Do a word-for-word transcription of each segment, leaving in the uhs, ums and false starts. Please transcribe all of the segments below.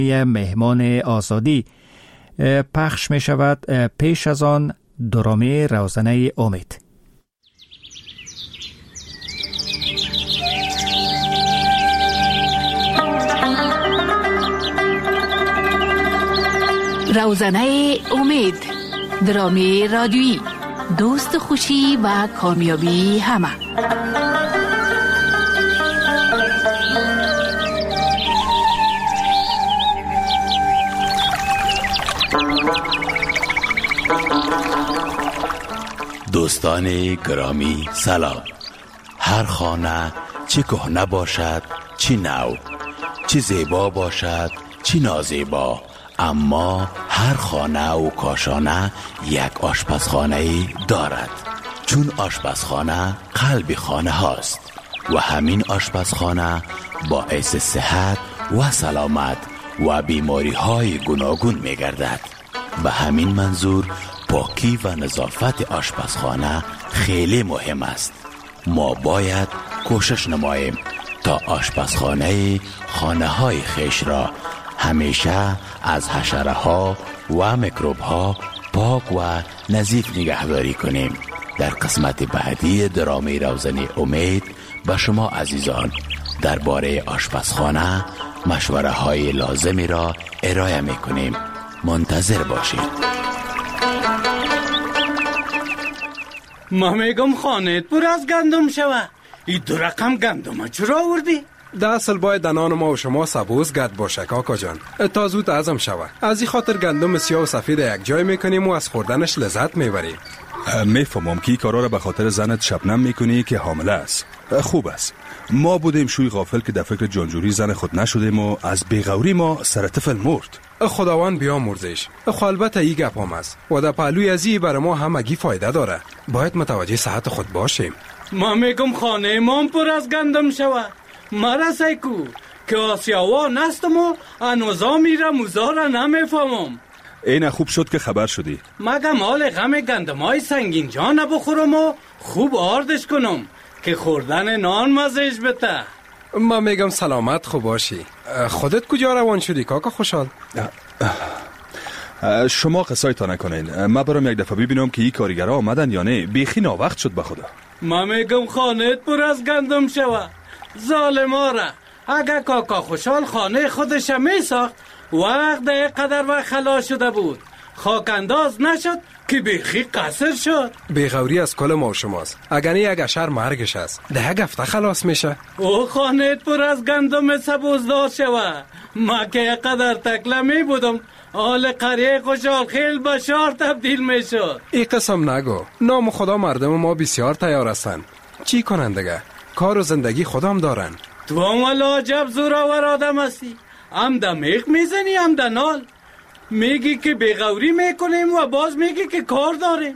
مهمان آزادی پخش می شود. پیش از آن درامه روزنه امید. روزنه امید، درامه رادیویی، دوست خوشی و کامیابی همه. دوستان گرامی سلام. هر خانه چه کهنه باشد چه نو، چه زیبا باشد چه نازیبا، اما هر خانه و کاشانه یک آشپزخانه دارد، چون آشپزخانه قلب خانه هاست و همین آشپزخانه باعث صحت و سلامت و بیماری های گوناگون می گردد. به همین منظور پاکی و نظافت آشپزخانه خیلی مهم است. ما باید کوشش نماییم تا آشپزخانه خانه های خیش را همیشه از حشره ها و میکروب ها پاک و نظیف نگهداری کنیم. در قسمت بعدی درامه روزنه امید به شما عزیزان درباره آشپزخانه مشوره های لازمی را ارائه می کنیم. منتظر باشید. ما میگم خانهت پر از گندم شوه. این دو رقم گندم چرا آوردی؟ ده اصل باید دنان ما و شما سبوز گد باشه کاکا جان، تا زود ازم شوه. از این خاطر گندم سیاه و سفید یک جای میکنیم و از خوردنش لذت میبریم. میفهمم که کارا را به خاطر زنت شبنم میکنی که حامله است. خوب است. ما بودیم شوی غافل که در فکر جانجوری زن خود نشدیم و از بیغوری ما سر طفل مرد. خداوند بیامرزش. خو البته ای گپ هم است و در پهلوی ازی برای ما همگی فایده داره. باید متوجه صحت خود باشیم. ما میگم خانه ما پر از گندم شوه. مرسای کو که آسیاوا نستم و انوزا میره موزارا نمیفهمم. این خوب شد که خبر شدی. مگم حال غم گندمای سنگین جا نبخورم و خوب آردش کنم که خوردن نان مزهش بته. ما میگم سلامت خوب باشی. خودت کجا روان شدی کاکا خوشحال؟ شما قصایتا نکنین. ما برام یک دفعه ببینم که این کارگرها آمدن یا نه. بیخی ناوقت شد به خدا. ما میگم خانهت پر از گندم شوه. ظالماره. اگه کاکا خوشحال خانه خودش میساخت وقت ده قدر و خلاص شده بود. خاک انداز نشد که بیخی قصر شد. بیغوری از کل ما و شماست. اگر یک اشر مرگش است ده گفته خلاص میشه. او خانهت پر از گندم سبوزدار شوه. ما که قدر تکلمی بودم آل قریه خوشحال خیل بشار تبدیل میشد. ای قسم نگو. نام خدا مردم ما بسیار تیار هستن. چی کنن دیگه؟ کار و زندگی خودم دارن. تو هم والا عجب زورآور آدم هستی. هم ده میخ میزنی هم ده نال. میگی که بیغوری میکنیم و باز میگی که کار داریم.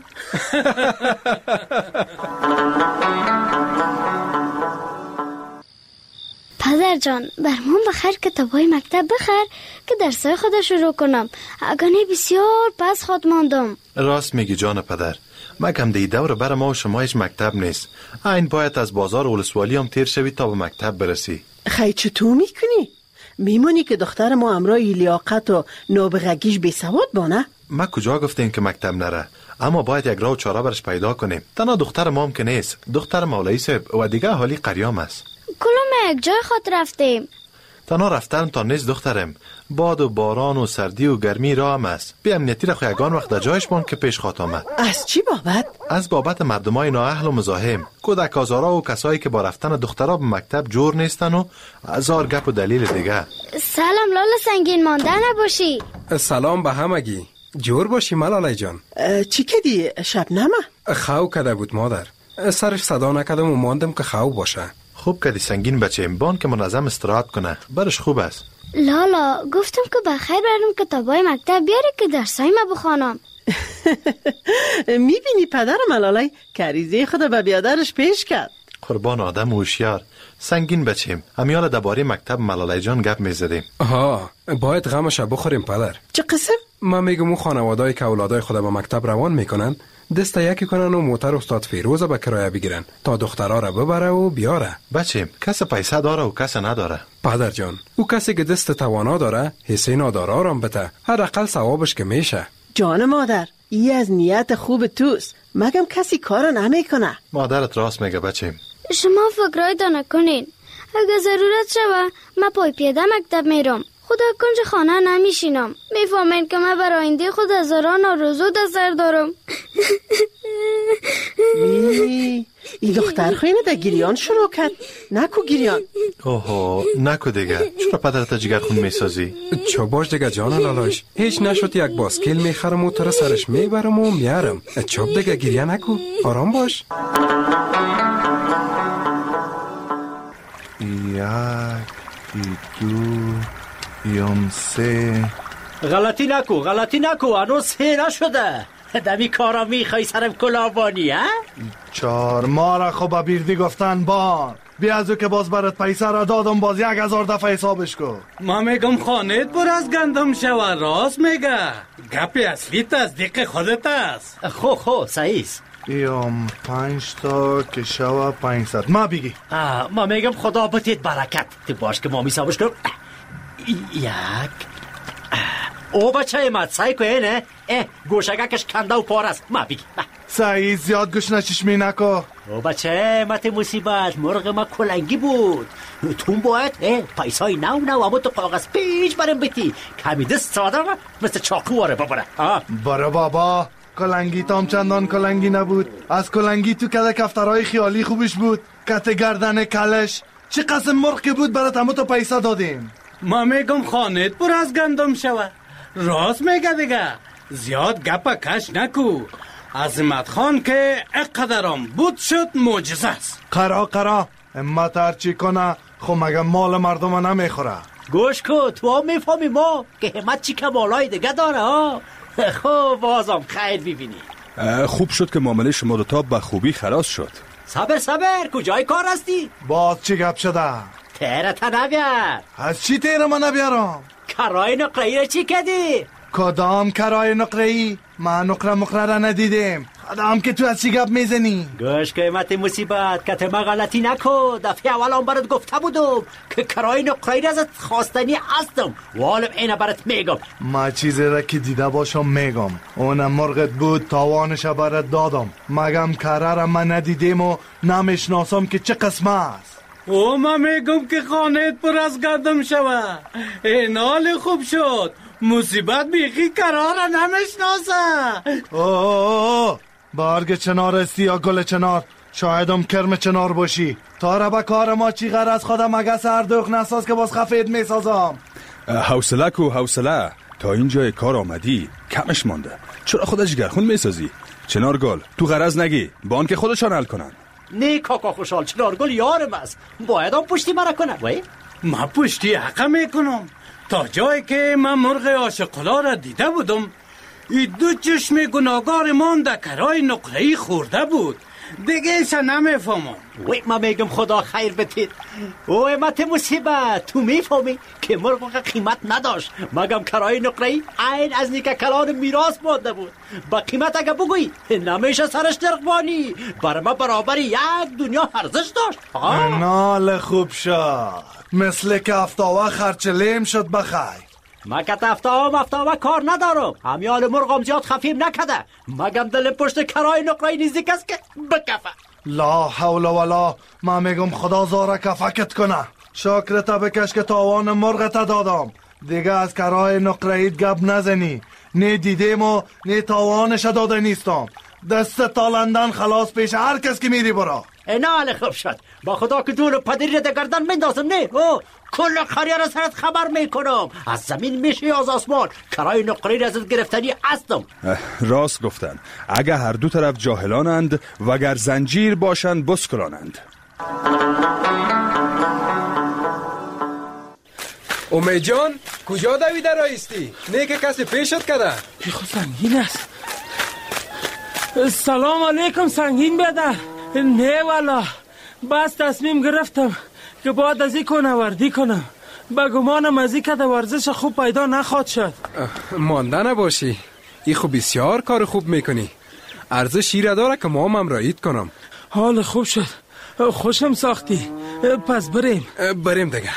پدر جان برمون بخیر کتابای مکتب بخیر که درسای خود شروع کنم. اگانه بسیار پس خود ماندم. راست میگی جان پدر. مگم دی دور بر ما و شما هیچ مکتب نیست. این باید از بازار ولسوالی هم تیر شوی تا به مکتب برسی. خیلی چطور میکنی؟ میمونی که دختر ما امرای لیاقت و نابغگیش بی سواد بانه؟ ما کجا گفتیم که مکتب نره، اما باید یک راه و چاره برش پیدا کنیم. تنها دختر ما هم که نیست، دختر مولایی صاحب و دیگه حالی قریام است. کلوم یک جای خود رفتیم. تنها رفتن تا نیست دخترم. باد و باران و سردی و گرمی راه هم است. بی امنیتی را خو یگان وقت در جایش بان که پیش خواهد آمد. از چی بابت؟ از بابت مردمای نااهل و مزاحم، کودک آزارا و کسایی که با رفتن دخترها به مکتب جور نیستن و هزار گپ و دلیل دیگه. سلام لاله سنگین مانده نباشی. سلام به همگی. جور باشی ملاله جان. چی کدی شبنمه؟ خاو کده بود مادر. سرش صدا نکدم و ماندم که خاو باشه. خوب کدی سنگین بچه بان که منظم استراحت کنه. برش خوب است. لالا گفتم که بخیر برم کتابای مکتب بیاری که درسای ما بخوانم. میبینی پدر ملالای کریزه خود به بیادرش پیش کرد. قربان آدم هوشیار. سنگین بچیم. امیال درباره مکتب ملالای جان گپ میزدیم. آها باید غمش بخوریم پدر. چه قسم؟ من میگم اون خانواده‌ای که اولادای خود به مکتب روان میکنن دست یکی کنن و موتر استاد فیروز به کرایه بگیرن تا دخترها را ببره و بیاره. بچه کس پیسه داره و کس نداره. پدر جان، او کسی که دست توانا داره حصه نادارا را بده، هر اقل ثوابش که میشه. جان مادر، ای از نیت خوب توست، مگم کسی کار نمیکنه. مادرت راست میگه بچه. شما فکرای تا نکنین. اگه ضرورت شوه من پای پیاده مکتب میرم. خدا کنج خانه نمیشینم. میفهمین که من برای آینده خود هزاران آرزو در سر دارم. ای ای دختر خیلی در گریان شروع کرد. نکو گریان. اوه نکو دیگه. چرا پدرت جگر خون میسازی؟ چو باش دیگه جان لالاش، هیچ نشد یک باسکیل میخرم و تر سرش میبرم و میارم. چوب دیگه گریه نکو، آرام باش. یک دو یم سه. غلطی نکو غلطی نکو، هنوز سه نشده. دمی کارا میخوای سرم کلابانی ها؟ چار ما را خوب بیردی گفتن بار. بیا ازو که باز برات پیسه را دادم، باز یک هزار دفعه حسابش کو. ما میگم خانهت پر از گندم شوه. راست میگه. گپی اصلی تصدیق خودت است. خو خو صحیح. یم پنج تا که شوه پنجصد. ما بگی. ما میگم خدا بتید برکت. تو باش که ما میسابش کنم. یک او بچه مات سعی که اینه اه گوشگکش کنده و پار است. ما بگی سعی زیاد گوش نچشمی نکو. او بچه مات مصیبت مرغ ما کلنگی بود. تون باید پیسای نو نو اما تو کاغذ پیچ برم بیتی کمی دست ساده مثل چاقو واره ببره. برو بابا، کلنگی تام چندان کلنگی نبود. از کلنگی تو کده کفترهای خیالی خوبش بود. کت گردن کلش چه قسم مرغ بود برات همه تو پیسه دادیم. ما میگم خانهت پر از گندم شوه. راست میگه دیگه. زیاد گپا کش نکو. عظمت خان که اقدرام بود شد معجزه است. قرا قرا امت هرچی کنه خو مگه مال مردم نمیخوره. گوش کو تو هم میفهمی ما که همت چی کمالای دیگه داره ها. خب بازم خیر ببینی. خوب شد که معامله شما دوتا به خوبی خلاص شد. صبر صبر کجای کار هستی؟ باز چی گپ شده؟ تیره تا نبیر. از چی تیره من نبیارم؟ کرای نقره‌ای را چی کردی؟ کدام کرای نقره‌ای؟ من نقره مقره را ندیدم. خدام که تو از چی گپ میزنی؟ گوش قیمت مصیبت که ما غلطی نکن. دفعه اول هم برات گفته بودم که کرای نقره‌ای را ازت خواستنی هستم. والم اینه برات میگم. ما چیزی را که دیده باشم میگم. اونم مرغت بود تاوانش برات دادم. مگم کره را من ندیدم و نمیشناسم که چه قسمه است. او ما میگم که خانهت پر از گندم شوه. این حال خوب شد. مصیبت بیخی قرار نمیشناسه. اوه برگ چنار استی یا گل چنار، شایدم کرم چنار باشی. تا را به کار ما چی غرض خودم مگه سردوخ نساز که باز خفید میسازم. حوصله کو حوصله، تا اینجای کار آمدی کمش مانده. چرا خودت جگرخون میسازی؟ چنار گل تو غرض نگی با آن که خودشان حل کنن. نه کاکا خوشحال، چنار گل یارم است. باید هم پشتی مرا کنه. وای ما پشتی حقا میکنم. تا جایی که من مرغ عاشق‌الا را دیده بودم، ای دو چشم گناهگار من در کرای نقره‌ای خورده بود. دیگه ایسا نمیفهمم. وی ما میگم خدا خیر بتید. اوه مت مصیبت، تو میفهمی که مرغ قیمت نداشت مگم کرای نقره‌ای عین از نیک کلان میراث مانده بود. با قیمت اگه بگویی نمیشه سرش درقبانی. برای ما برابر یک دنیا ارزش داشت. نال خوب شد، مثل که افتاوه خرچلیم شد بخیر. ما که تفتاوه مفتاوه کار ندارم. همیال مرغم زیاد خفیم نکده مگم دل پشت کرای نقره‌ای نزدیک است که بکفه. لا حول ولا، ما میگم خدا زاره کفکت کنه. شکرتا بکش که تاوان مرغت دادم. دیگه از کرای نقره‌ایت گپ نزنی. نه دیدیم و نه تاوانش داده نیستم. دست تالندن خلاص پیش هر کس که میری برا. اینا حال خوب شد. با خدا که دور پدری را در گردن مندازم. نه او کل خریا را سرت خبر میکنم. از زمین میشه از آسمان. کرای نقره‌ای را ازت گرفتنی هستم. راست گفتن. اگه هر دو طرف جاهلانند وگر زنجیر باشند بسکلانند. امید جان کجا دویده رایستی؟ نه که کسی پیشت کده؟ بیخو سنگین است. سلام علیکم سنگین بیادر. نه والا بس تصمیم گرفتم که باید از این کنوردی کنم. به گمانم از این که ورزش خوب پیدا نخواد شد. مانده نباشی، ای خوب بسیار کار خوب میکنی. ارزش شیره داره که ما هم امرایت کنم. حال خوب شد، خوشم ساختی. پس بریم بریم دیگه.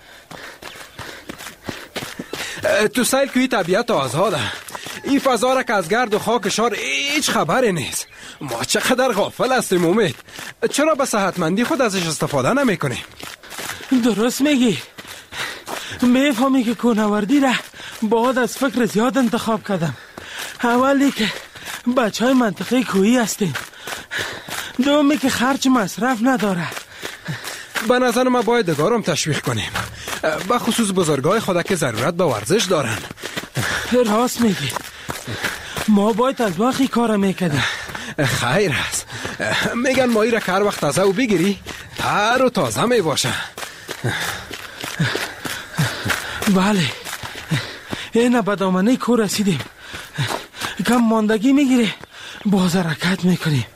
تو سیل کوی طبیعت آزاده. این فضا را که از گرد و خاک شهر هیچ خبری نیست. ما چقدر غافل هستیم امید. چرا به صحتمندی خود ازش استفاده نمی کنیم؟ درست میگی. میفهمی که کوهنوردی را بعد از فکر زیاد انتخاب کردم. اولی که بچه های منطقه کوهی هستیم، دومی که خرج مصرف نداره. به نظر ما باید دگارم تشویق کنیم، به خصوص بزرگای خدا که ضرورت به ورزش دارن. راست میگی، ما باید از وقتی کار میکردیم. خیر است. میگن مایی را که هر وقت تازه و بگیری تر و تازه میباشه. بله، این به دامنه کوه رسیدیم. کم ماندگی میگیره، باز حرکت میکنیم.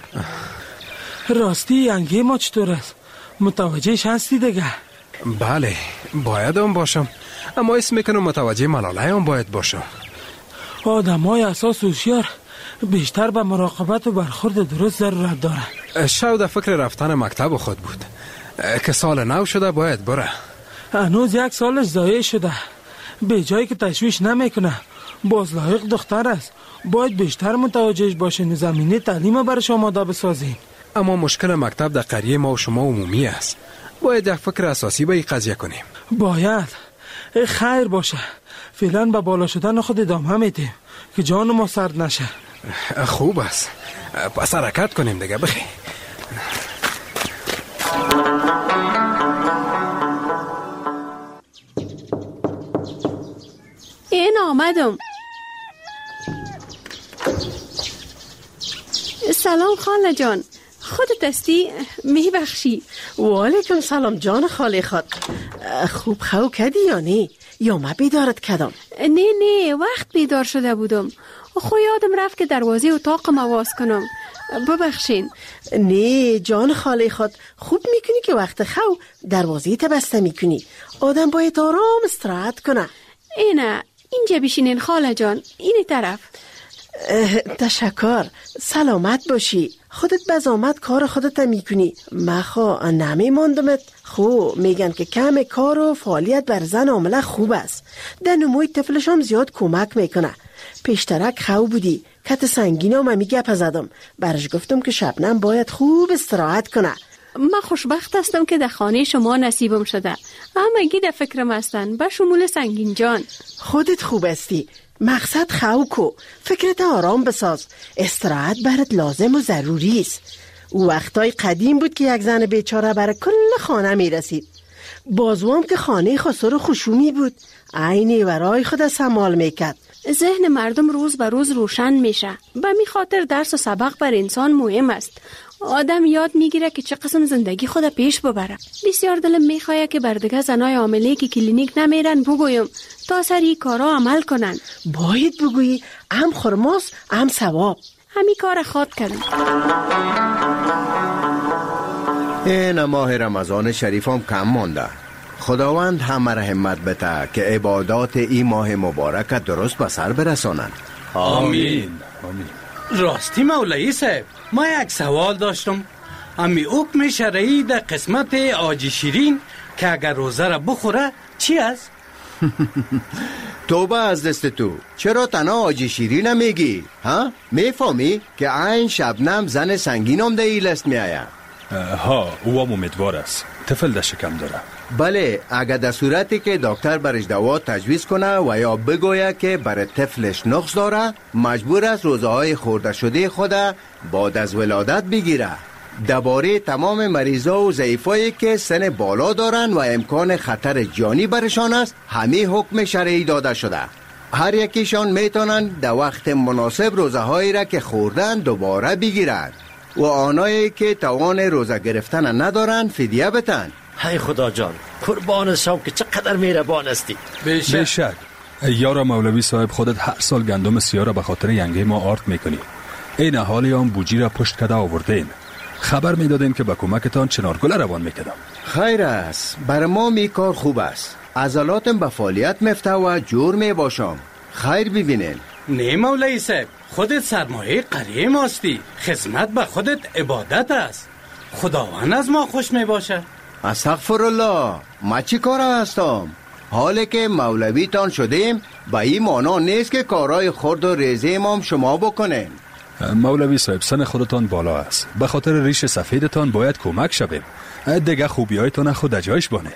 راستی انگه ما چطور است؟ متوجهش هستی دیگه؟ بله، باید هم باشم، اما اسم میکنم متوجه ملاله هم باید باشم. آدم های اساس هوشیار بیشتر به مراقبت و برخورد درست ضرورت داره. شاید فکر رفتن مکتب خود بود که سال نو شده باید بره. هنوز یک سالش ضایع شده. به جایی که تشویش نمیکنه، باز لایق دختر است. باید بیشتر متوجهش باشین، زمینه تعلیم برش آماده بسازیم. اما مشکل مکتب در قریه ما و شما عمومی است. باید یک فکر اساسی به این قضیه کنیم. باید. خیر باشه، فعلا به بالا شدن خود ادامه میدیم که جان ما سرد نشه. خوب است، پس حرکت کنیم دیگه. بخی این آمدم. سلام خاله جان، خودت هستی؟ میبخشی. و علیکم سلام جان خاله خود. خوب خو کدی یا نه؟ یا ما بیدارت کدم؟ نه نه، وقت بیدار شده بودم. خو یادم رفت که دروازه اتاقم آواز کنم. ببخشین. نه جان خاله خود، خوب میکنی که وقت خو دروازه تا بسته میکنی. آدم باید آرام استراحت کنه. اینه اینجا بشینین خاله جان، این طرف. تشکر، سلامت باشی. خودت بزامت کار خودت میکنی. مخوا نمی ماندمت. خو میگن که کم کار و فعالیت بر زن عامله خوب است. در نموی طفلش هم زیاد کمک میکنه. پیشترک خو بودی، کت سنگین هم همی گپ زدم. برش گفتم که شبنم باید خوب استراحت کنه. من خوشبخت هستم که در خانه شما نصیبم شده. اما گی در فکرم هستن به شمول سنگین جان. خودت خوب استی. مقصد خو کو، فکرت آرام بساز. استراحت برات لازم و ضروری است. وقتای قدیم بود که یک زن بیچاره برای کل خانه می رسید. بازوام که خانه خسر و خشومی بود، عینی ورای خود سمال میکرد. ذهن مردم روز به روز روشن میشه. به می خاطر درس و سبق بر انسان مهم است. آدم یاد میگیره که چه قسم زندگی خود پیش ببره. بسیار دلم میخواه که بر دیگه زنای عامله که کلینیک نمیرن بگویم تا سر این کارا عمل کنن. باید بگویی، هم خرماس هم ثواب. همین کار خواد کردم. این ماه رمضان شریف هم کم مانده. خداوند همه را همت بده که عبادات این ماه مبارک درست به سر برسانند. آمین. آمین. راستی مولوی صاحب، ما یک سوال داشتم. امی حکم شرعی در قسمت آج شیرین که اگر روزه را بخوره چی است؟ توبه از دست تو، چرا تنها آج شیرین نمیگی؟ ها؟ میفهمی که عین شبنم زن سنگینم ده ای لست میآید؟ ها، او هم امیدوار است. طفل ده شکم داره. بله، اگر در صورتی که دکتر برش دوا تجویز کنه و یا بگوید که برای طفلش نقص داره، مجبور است روزه های خورده شده خود بعد از ولادت بگیره. درباره تمام مریضا و ضعیفایی که سن بالا دارن و امکان خطر جانی برشان است، همه حکم شرعی داده شده. هر یکیشان میتونن در وقت مناسب روزه هایی را که خوردن دوباره بگیرند و آنایی که توان روزه گرفتن ندارن فدیه بتن. های خدا جان، قربان شام که چقدر مهربان استی. بشک بشک. یارا مولوی صاحب، خودت هر سال گندم سیاه را به خاطر ینگه ما آرد میکنی. این حالی هم بوجی را پشت کده آوردین. خبر میدادیم که با کمکتان چنارگل روان میکردم. خیر است، بر ما می کار خوب است. عضلاتم به فعالیت مفته و جور می باشم. خیر ببینین. نه مولوی صاحب، خودت سرمایه قریه ماستی. خدمت به خودت عبادت است. خداوند از ما خوش می باشه. استغفر الله، ما چی کار هستم؟ حالی که مولوی تان شدیم به این معنا نیست که کارهای خرد و ریزی ما شما بکنیم. مولوی صاحب، سن خودتان بالا است. به خاطر ریش سفیدتان باید کمک شویم. دیگه خوبی هایتان خود جایش بانه.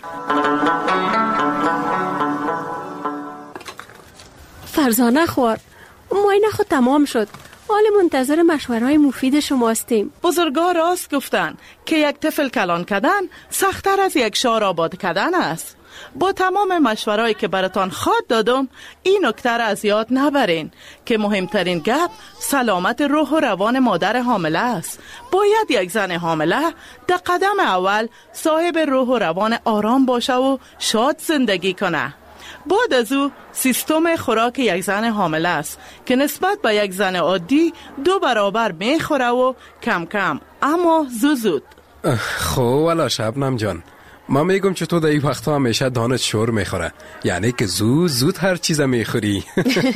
فرزانه خوار، معاینه خود تمام شد. حال منتظر مشورهای مفید شما هستیم. بزرگا راست گفتن که یک طفل کلان کردن سخت‌تر از یک شهر آباد کردن است. با تمام مشورهایی که براتان خواد دادم، این نکته را از یاد نبرین که مهمترین گپ سلامت روح و روان مادر حامله است. باید یک زن حامله در قدم اول صاحب روح و روان آرام باشه و شاد زندگی کنه. بعد از او سیستم خوراک یک زن حامله است که نسبت به یک زن عادی دو برابر میخوره و کم کم اما زود زود. خب والا شبنم جان، ما میگم چطور در این وقتا همیشه دانت شور میخوره، یعنی که زود زود هر چیز میخوری.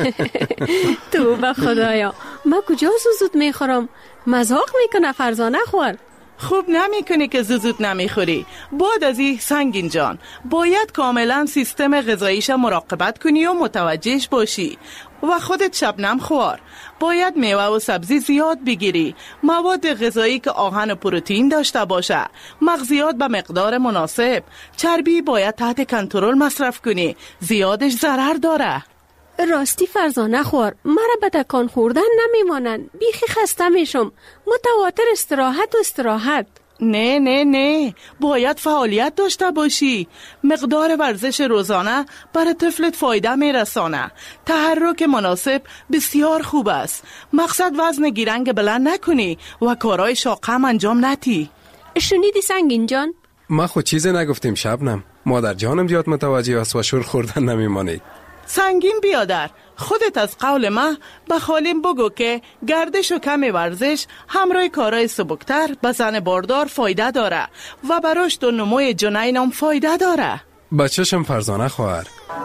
تو به خدایا، ما کجا زود زود میخورم؟ مذاق میکنه فرزانه خور. خوب نمی کنی که زود نمیخوری. بعد از این سنگین جان باید کاملا سیستم غذاییش مراقبت کنی و متوجهش باشی. و خودت شبنم خوار، باید میوه و سبزی زیاد بگیری، مواد غذایی که آهن و پروتئین داشته باشه، مغزیات به مقدار مناسب، چربی باید تحت کنترل مصرف کنی، زیادش ضرر داره. راستی فرزانه خور، مرا به تکان خوردن نمیمانند، بیخی خسته میشم. متواتر استراحت و استراحت. نه نه نه، باید فعالیت داشته باشی. مقدار ورزش روزانه برای طفلت فایده میرسانه. تحرک مناسب بسیار خوب است. مقصد وزن گیرنگ بلند نکنی و کارهای شاق هم انجام ندی. شنیدی سنگین جان؟ ما خود چیزی نگفتیم شبنم. مادر جانم زیاد متوجه است و شور خوردن نمیمانی. سنگین بیادر، خودت از قول ما به خالیم بگو که گردش و کم ورزش همراه کارهای سبکتر به زن باردار فایده داره و به رشد و نموی جنین هم فایده داره. بچه‌شم فرزانه خواهر.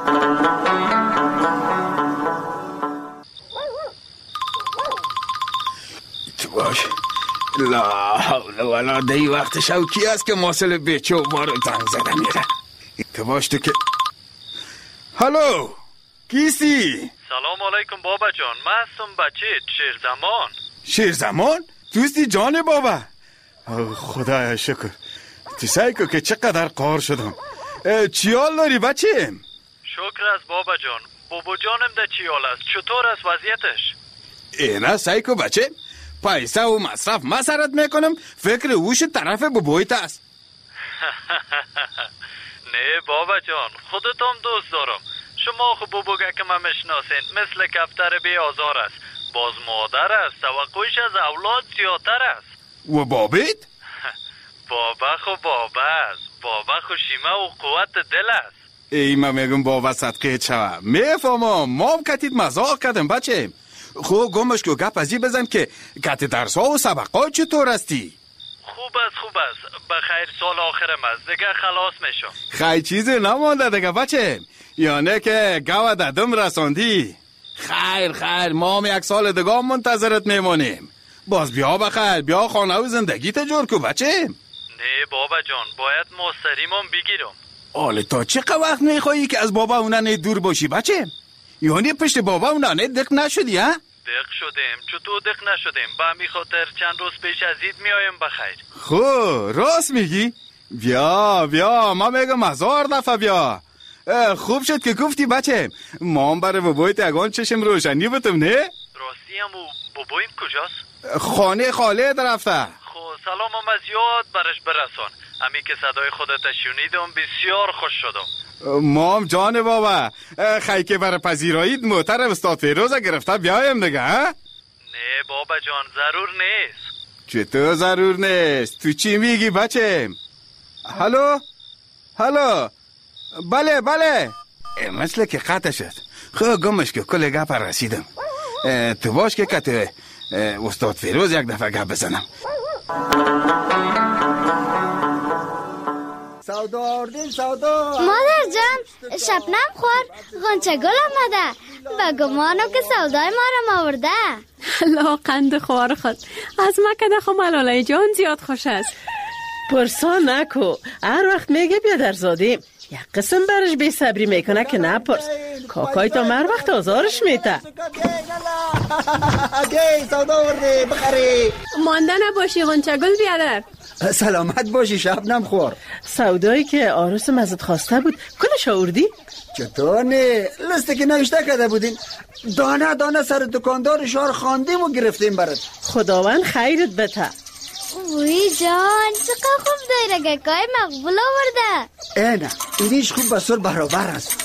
تو باش. لا حول ولا دی وقت شوکی است که ماسل بیچه و ما رو زنگ زده میره. تو باش تو که هلو کیستی؟ سلام علیکم بابا جان، من هستم بچه شیرزمان. شیرزمان؟ توستی جان بابا؟ خدایا شکر. تو سعی که چقدر قهر شدم. چیال داری بچه؟ شکر از بابا جان. بابا جانم ده چیال است. چطور است وضعیتش؟ اینا سعی که بچه پیسه و مصرف مسرت میکنم، فکر اوش طرف بابایت است. نه بابا جان، خودتم دوست دارم. شما خب بابوگه که من مشناسین مثل کفتر بی آزار است. باز مادر است، توقعش از اولاد زیادتر است. و بابیت؟ بابا خب بابا است. بابا خو شیمه و قوت دل است. ای من میگم بابا صدقه چوه میفهمم، ما هم کتید مزاق کردم بچه. خب گمش که گپ ازی بزن که کت درس ها و سبقات چطور استی؟ خوب است خوب است. بخیر سال آخرم است دیگه خلاص میشم. خیلی چیزی نمانده دیگه بچه، یعنی که گوه ددم رساندی. خیر خیر ما هم یک سال دیگه منتظرت میمانیم. باز بیا بخیر، بیا خانه و زندگی تجور کو بچه. نه بابا جان، باید مستریمم بگیرم. آله تا چقدر وقت میخوایی که از بابا اونانه دور باشی بچه؟ یعنی پشت بابا اونانه دق نشدی ها؟ دق شدیم. چطور دق نشدیم؟ به همی خاطر چند روز پیش از اید میایم بخیر. خب راست میگی؟ بیا بیا ما میگم هزار دفعه بیا. خوب شد که گفتی بچه، ما هم برای بابایت اگان چشم روشنی بتم نه؟ راستی هم بابایم کجاست؟ خانه خاله رفته. خب سلام هم از یاد برش برسان. امی که صدای خودت شنیدم بسیار خوش شدم. ما هم جان بابا، خیلی که برای پذیرایید موتر استاد فیروز گرفته بیایم دیگه ها؟ نه بابا جان ضرور نیست. چطور ضرور نیست؟ تو چی میگی بچه؟ هلو؟ هلو؟ بله بله. مثل که قطع شد. خب گمش که کل گپ رسیدم. تو باش که کت استاد فیروز یک دفعه گپ بزنم. سودا آردین سودا. مادر جان، شبنم خور غنچه گل آمده. و گمانو که سودای ما رو آورده. لا قند خوار خود از ما که دخو ملاله جان زیاد خوش است. پرسا نکو، هر وقت میگه بیادرزاده یک قسم برش بی صبری میکنه که نپرس. کاکای تا هر وقت آزارش میته. گی سودا ورده بخری. مانده نباشی غنچگل بیادر. سلامت باشی شبنم خور. سودایی که آروسم ازت خواسته بود کلش آوردی؟ چطور نه؟ لسته که نوشته کرده بودین دانه دانه سر دکاندار شهر خواندیم و گرفتیم برات. خداوند خیرت بده. وی جان چقدر خوب دایره گکای مقبول آورده. اینه اینیش خوب بسور برابر است.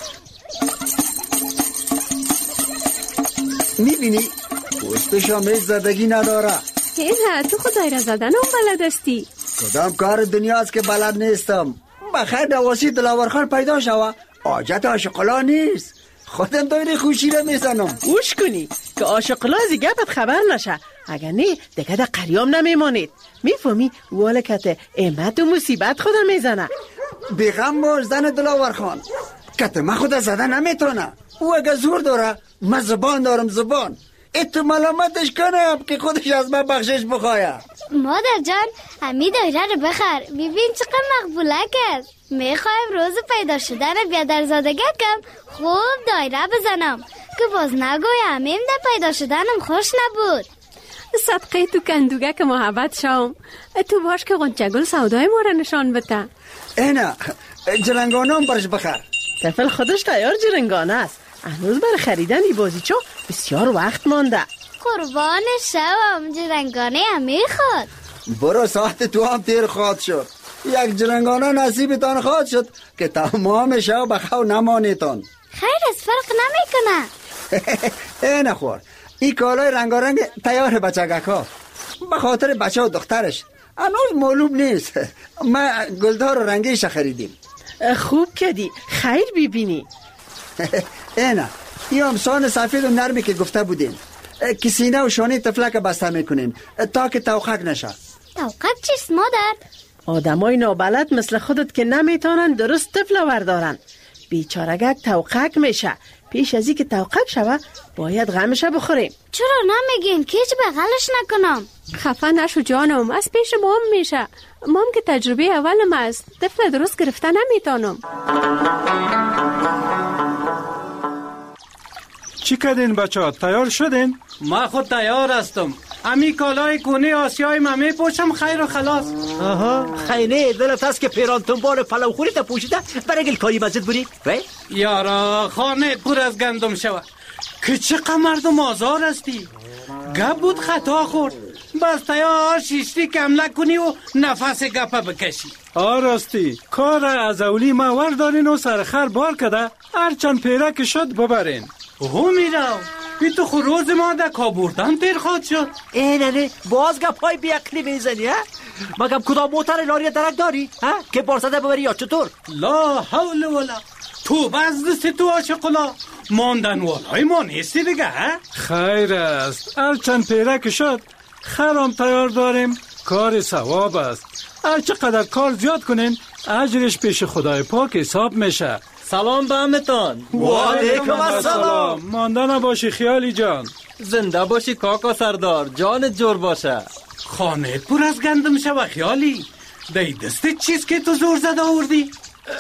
میبینی پوستش هم هیچ زدگی نداره. اینه تو خود دایره زدن هم بلد استی؟ کدام کار دنیاست که بلد نیستم. بخیر دواسی دلاورخان پیدا شوه حاجت عاشقلا نیست. خودم دایره خوشی رو میزنم. اوش کنی که عاشقلا از گپت خبر نشه. اگر نه دیگه در قریام نمیمانید. میفهمی والکت احمد و مصیبت خودم میزنه. بیغم باش زن دلاورخان کت من خود زده نمیتونه. او اگه زور داره من زبان دارم زبان. اتو ملامتش کنم که خودش از من بخشش بخواید. مادر جان همی دایره رو بخر ببین چقدر مقبوله کرد. میخوایم روز پیدا شدن بیادرزادگی کم خوب دایره بزنم که باز نگوی همیم ده پیدا شدنم خوش نبود. صدقه تو کندوگه که محبت شام تو باش که غنچگل سودای ما را نشان بده. اینه جرنگانه هم برش بخر. طفل خودش تیار جرنگانه است. هنوز برای خریدن ای بازیچو بسیار وقت مانده. قربان شوم جرنگانه هم میخواد. برو ساعت تو هم تیر خواد شد. یک جرنگانه نصیبتان خواد شد که تمام شو بخو نمانیتان. خیر از فرق نمیکنه. اینه خور این کالای رنگارنگ تیار بچگک ها به خاطر بچه و دخترش هنوز معلوم نیست. ما گلدار و رنگیش خریدیم. خوب کردی خیر ببینی. اینه این همسان سفید و نرمی که گفته بودیم که سینه و شانه تفلک بسته میکنیم تا که توقق نشه. توقق چیست مادر؟ آدمای نابلد مثل خودت که نمیتونن درست طفل وردارن. بیچارگک توقق میشه. پیش ازی که توقق شوه باید غمشه بخوریم. چرا نمیگین که هیچ بغلش نکنم؟ خفه نشو جانم از پیش ما هم میشه. ما هم که تجربه اولم است. طفل درست گرفته نمیتونم. چی کردین بچه ها؟ تیار شدین؟ ما خود تیار هستم. امی کالای کونه آسیای ما می پوشم خیر و خلاص. آها خیلی دلت هست که پیرانتون بار پلو خوری تا پوشیده برای گل کاری مزید بودی؟ یارا خانه پر از گندم شود که چقدر مردم آزار هستی. گپ بود خطا خورد بس تیار شیشتی کمله کنی و نفس گپه بکشی. آراستی کار از اولی ما وردارین و سرخر بار کده هرچند پیره که شد ببرین. او میرم بی تو خروز ما در کابوردن تیر خواد شد. اینه نه باز گپ های بیعقلی میزنی ها؟ مگم کدام موتر لاری درک داری ها که بارسده ببری یا چطور؟ لا حول ولا تو باز دست تو عاشقلا ماندن والای ما نیستی دیگه ها؟ خیر است هرچند پیره که شد خرام تیار داریم. کار ثواب است. هر چقدر کار زیاد کنین اجرش پیش خدای پاک حساب میشه. سلام به همتان. و علیکم السلام. مانده نباشی خیالی جان. زنده باشی کاکا سردار جانت جور باشه. خانه پر از گندم شوه خیالی. دی دسته چیز که تو زور زده آوردی؟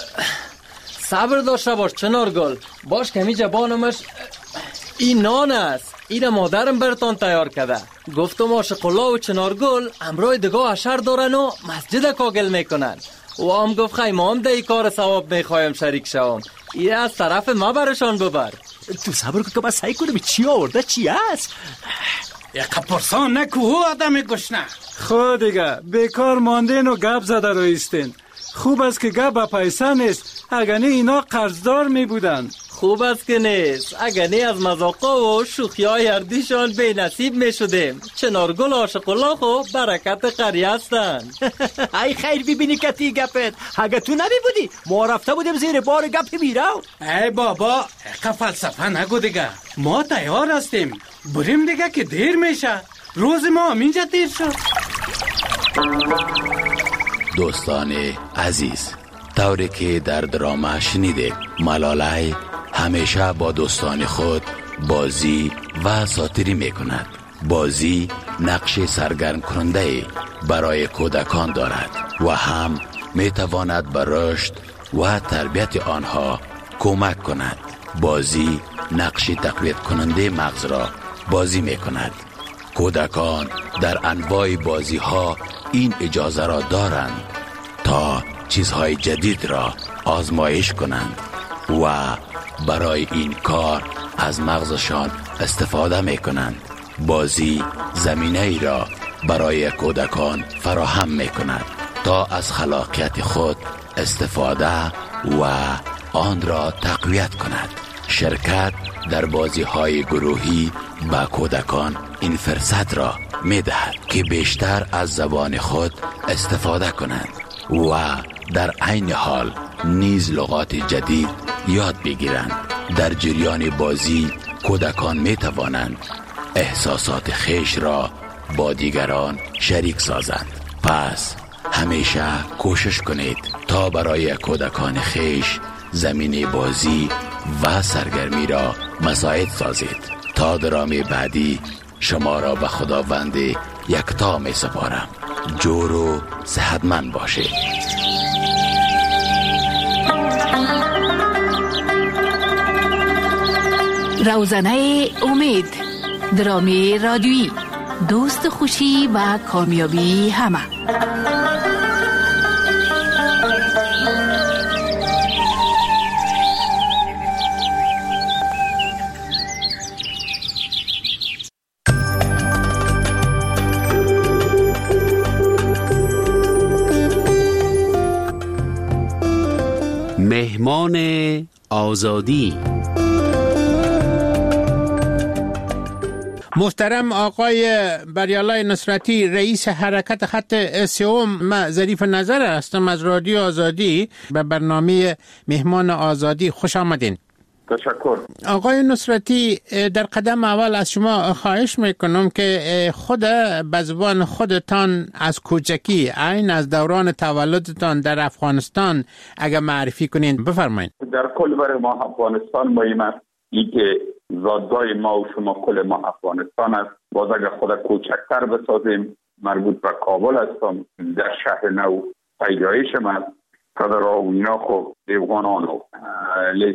صبر داشته باش چنارگل. باش کمی جبانمش این نان است. این مادرم برتان تیار کرده. گفتم عاشق‌الله و چنارگل امرای دگاه اشر دارن و مسجد کاگل میکنن. و هم گفت خیلی ما هم ده کار ثواب میخوایم شریک شوم. این از طرف ما برشان ببر. تو صبر کن که من سعی کنم چی آورده چی است. یک پرسان نکو آدم گشنه. خود دیگه بیکار ماندین و گپ زده رو ایستین. خوب است که گپ با پیسه نیست. اگر نه اینا قرضدار می بودن. خوب است که نیست. اگر نه از مذاقا و شوخی های اردیشان بی نصیب می شدیم. چنارگل عاشق‌الله خو برکت قریه هستن. ای خیر ببینی کتی گپت. اگر تو نمی بودی ما رفته بودیم زیر بار گپ میراو. ای بابا اقا فلسفه نگو دیگه. ما تیار هستیم. بریم دیگه که دیر میشه. روز ما همینجا دیر شد. دوستان عزیز طوری که در دراما شنیده ملاله همیشه با دوستان خود بازی و ساتری می کند. بازی نقش سرگرم کننده برای کودکان دارد و هم می تواند به رشد و تربیت آنها کمک کند. بازی نقش تقویت کننده مغز را بازی می کند. کودکان در انواع بازی ها این اجازه را دارند تا چیزهای جدید را آزمایش کنند و برای این کار از مغزشان استفاده می کنند. بازی زمینه ای را برای کودکان فراهم می کند تا از خلاقیت خود استفاده و آن را تقویت کند. شرکت در بازی های گروهی با کودکان این فرصت را می دهد که بیشتر از زبان خود استفاده کنند و در عین حال نیز لغات جدید یاد بگیرند. در جریان بازی کودکان می توانند احساسات خویش را با دیگران شریک سازند. پس همیشه کوشش کنید تا برای کودکان خویش زمینه بازی و سرگرمی را مساعد سازید. تا درام بعدی شما را به خداوند یکتا می سپارم. جور و صحتمند باشید. روزنه امید، درامی رادیویی، دوست خوشی و کامیابی همه. مهمان آزادی. محترم آقای بریالای نصرتی، رئیس حرکت خط سوم، من ظریف نظر هستم از رادیو آزادی. به برنامه مهمان آزادی خوش آمدین. تشکر. آقای نصرتی، در قدم اول از شما خواهش میکنم که خود به زبان خودتان از کوچکی، عین از دوران تولدتان در افغانستان اگر معرفی کنین بفرمایید. در کل برای ما افغانستان مهم است ای که زادگاه ما و شما کل ما افغانستان است. باز اگر خود کوچکتر بسازیم، مربوط به کابل هستم، در شهر نو پیدایشم است. قدر آوینا خب دیوانانو لیس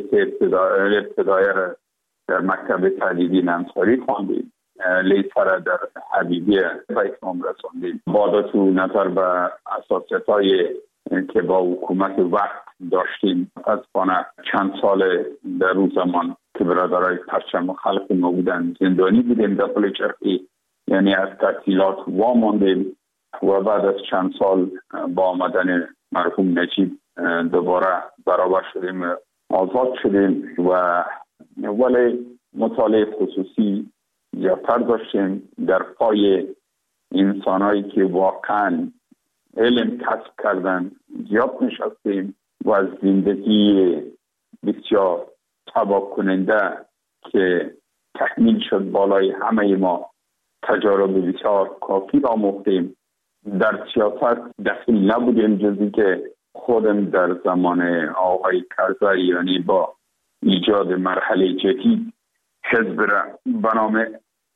ابتدایی را در مکتب تعلیمی انصاری خواندیم، لیس را در حبیبیه به اتمام رساندیم. بعد تو نظر به اساسیت های که با حکومت وقت داشتیم، از پانه چند سال در روز زمان که برادرای پرچم خلق ما بودن زندانی بودیم در پل چرخی، یعنی از تحصیلات واماندیم و بعد از چند سال با آمدن مرحوم نجیب دوباره برابر شدیم، آزاد شدیم و ولی مطالعه خصوصی زیادتر داشتیم. در پای انسانایی که واقعا علم کسب کردن زیاد نشستیم و از زندگی بسیار تباه کننده که تحمیل شد بالای همه ما تجارب بسیار کافی را آموختیم. در سیاست دخیل نبودیم جزی که خودم در زمان آقای کرزی، یعنی با ایجاد مرحله جدید حزب را به نام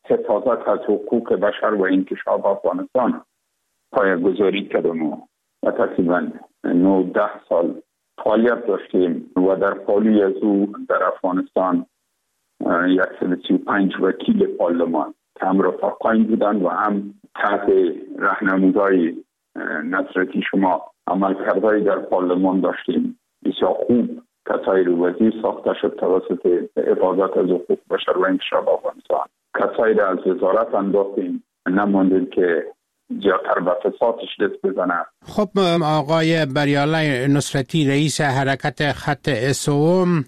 حفاظت از حقوق بشر و انکشاف افغانستان پایه‌گذاری کردم و تقریبا نه ده سال فعالیت داشتیم و در پالی از او در افغانستان صد و سی و پنج وکیل پارلمان که هم رفقاین بودن و هم تحت راهنمایی نصرتی شما عملکردهایی در پارلمان داشتیم. بسیار خوب کسایی رو وزیر ساخته شد توسط حفاظت از حقوق بشر و انکشاف افغانستان. کسایی رو از وزارت انداختیم، نماندیم که زیادتر به فسادش دست بزنه. خب آقای بریالای نصرتی، رئیس حرکت خط سوم،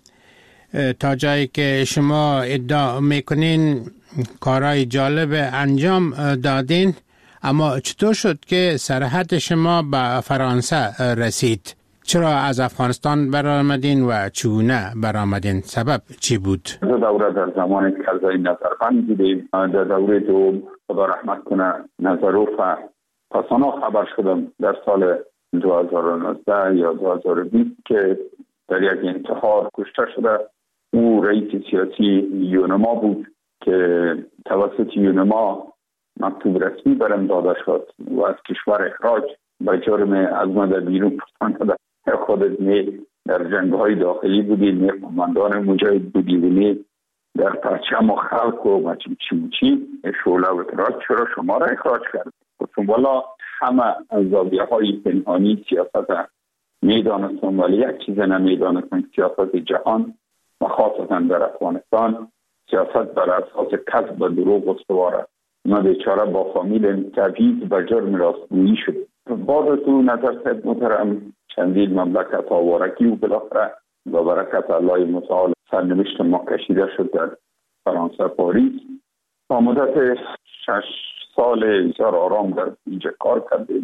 تا جایی که شما ادعا میکنین کارهای جالب انجام دادین، اما چطور شد که سرحد شما به فرانسه رسید؟ چرا از افغانستان برآمدین و چونه برآمدین؟ سبب چی بود؟ دو دوره در زمان کرزی نظربند بودیم. در دوره دوم خدا رحمت کنه نظروف پسانا خبر شدم در سال دو هزار و نوزده یا دو هزار و بیست که در یک انتحار کشته شده او رئیس سیاسی یونما بود که توسط یونما مکتوب رسمی برم داده شد و از کشور اخراج به جرم از ماده بیرون پرتانده. خودت می در جنگ های داخلی بودی، می قماندان مجاهد بودی و می در پرچم و خلق و مچی چی چی شعله و تراج، چرا شما را اخراج کرد؟ گفتم والا همه از زاویه های پنهانی سیاست میدانستم، ولی یک چیز نمیدانستم، سیاست جهان و خاصتا در افغانستان سیاست بر اساس کذب و دروغ استوار است. ما بیچاره با فامیل تبعید به جرم راستگویی شد. بعد تو نظر صاحب محترم چندین مملکت آوارگی و بالاخره با برکت الله متعال سرنوشت ما کشیده شد در فرانسه پاریس. تا مدت شش سال بسیار آرام در اینجا کار کردیم،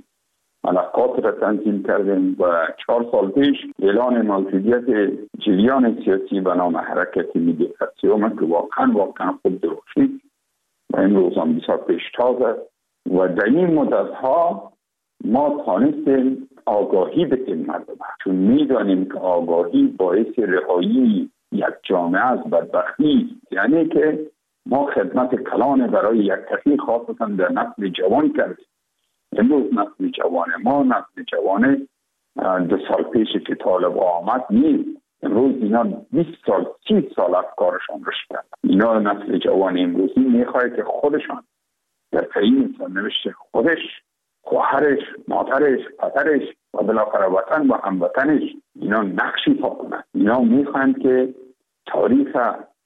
ملکات را تنظیم کردیم و چهار سال پیش اعلان موجودیت جریان سیاسی به نام حرکت ملی خطیوم که واقعا واقعا خود درخشید و امروز هم بسیار پیشتاز است و در این مدت ها ما تانستیم آگاهی بدیم مردم، چون میدانیم که آگاهی باعث رهایی یک جامعه از بدبختی، یعنی که ما خدمت کلان برای یک کسی خاصتا در نسل جوان کردیم. امروز نسل جوان ما نسل جوان دو سال پیش که طالب آمد نیست. امروز اینا بیست سال سی سال افکارشان رشد کرد. اینا نسل جوان امروزی میخواد که خودشان در تعیین سرنوشت خودش، خواهرش، مادرش، پدرش و بالاخره وطن و هموطنش اینا نقشی پا کنند. اینا میخواهند که تاریخ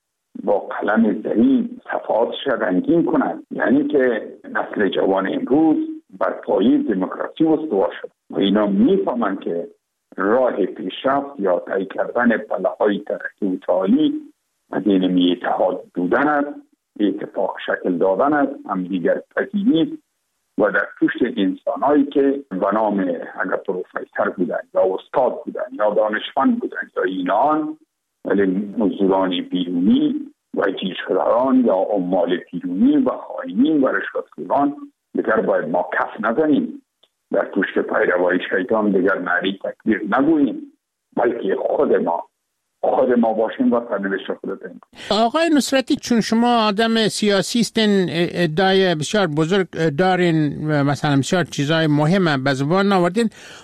با قلم زرین صفحاتش رنگین کنند، یعنی که نسل جوان امروز بر پایه دموکراسی استوار شد و اینا میفهمند که راه پیشرفت یا طی کردن پله‌های ترقی و تعالی از این اتحاد بودن است، اتفاق شکل دادن است، همدیگر پذیری و در پشت انسان‌هایی که به نام اگر پروفسور بودن یا استاد بودن یا دانشمند بودن یا اینان، ولی مزدوران بیرونی و جیش‌خواران یا عمال بیرونی و خائنین و رشوتخواران دیگر باید ما کف نزنیم، در پشت پیروای شیطان دیگر نعره تکبیر نگوییم، بلکه خود ما خود ما باشیم و سرنوشت خود داریم. آقای نصرتی، چون شما آدم سیاسی هستین، ادعای بسیار بزرگ دارین، مثلا بسیار چیزای مهم به زبان آوردین،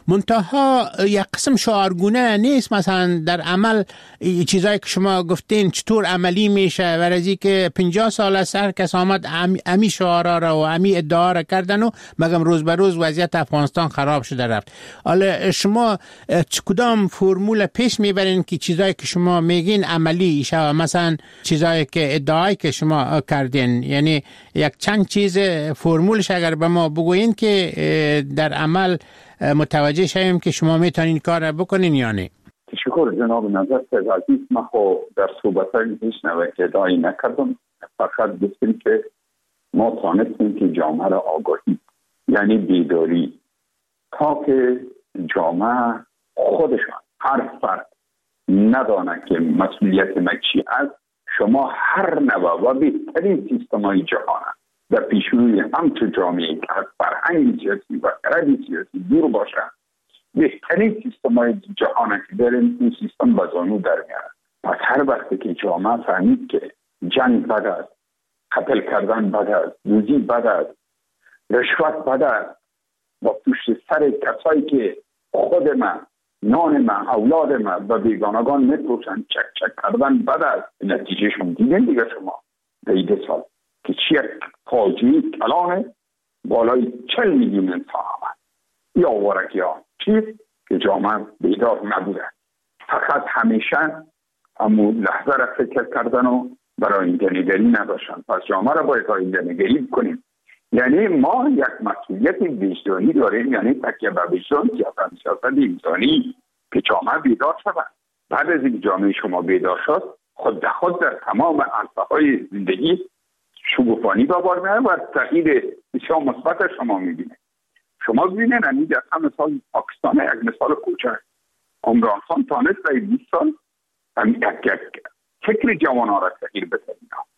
منتها یک قسم شعارگونه نیست. مثلا در عمل چیزایی که شما گفتین چطور عملی میشه؟ ورزی که پنجاه سال از هر کس آمد امی شعارا را و امی ادعا را کردن و مگم روز به روز وضعیت افغانستان خراب شده رفت. حالا شما کدام فرمول پیش میبرین که چیزایی که شما میگین عملی شه؟ مثلا چیزایی که ادعایی که شما کردین، یعنی یک چند چیز فرمولش اگر به ما بگوین که در عمل متوجه شویم که شما میتونین کار را بکنین یا نه. تشکر جناب نظر صاحب عزیز. من خو در صحبت‌های پیشنوه ادعایی نکردم، فقط گفتم که ما تانستیم که جامعه را آگاهی، یعنی بیداری، تا که جامعه خودشان هر فرد ندانه که مسئولیت ما چی است. شما هر نوع و بهترین سیستم‌های جهان در پیشروی همچون جامعه که از فرهنگ سیاسی و خرد سیاسی دور باشه، بهترین سیستم‌های جهان که داریم این سیستم به زانو در میاره. پس هر وقتی که جامعه فهمید که جنگ بد است، قتل کردن بد است، دوزی بد است، رشوت بد است، با پشت سر کسایی که خود من، نان من، اولاد من و بیگانگان میپروشن چک چک کردن بد است، نتیجه شما دیدین دیگه شما در این سال که چی یک فاجعه کلان بالای چل میلیون انسان آمد یا آوارگی ها چیز که جامعه بیدار نبوده، فقط همیشه همون لحظه را فکر کردن و برای آینده نگری نداشتن. پس جامعه را باید آینده نگری بکنیم. یعنی ما یک مسئولیت وجدانی داریم، یعنی تکیه به وجدان، سیاست سیاست انسانی که جامعه بیدار شود. بعد از این جامعه شما بیدار شد، خود به خود در تمام عرصه‌های زندگی شگوفانی به بار میاد و تغییر بسیار مثبت شما میبینه. شما ببینید همین در مثال پاکستان یک مثال کوچک، عمران خان تانست در بیست سال هم یک یک فکر جوانان را تغییر بده.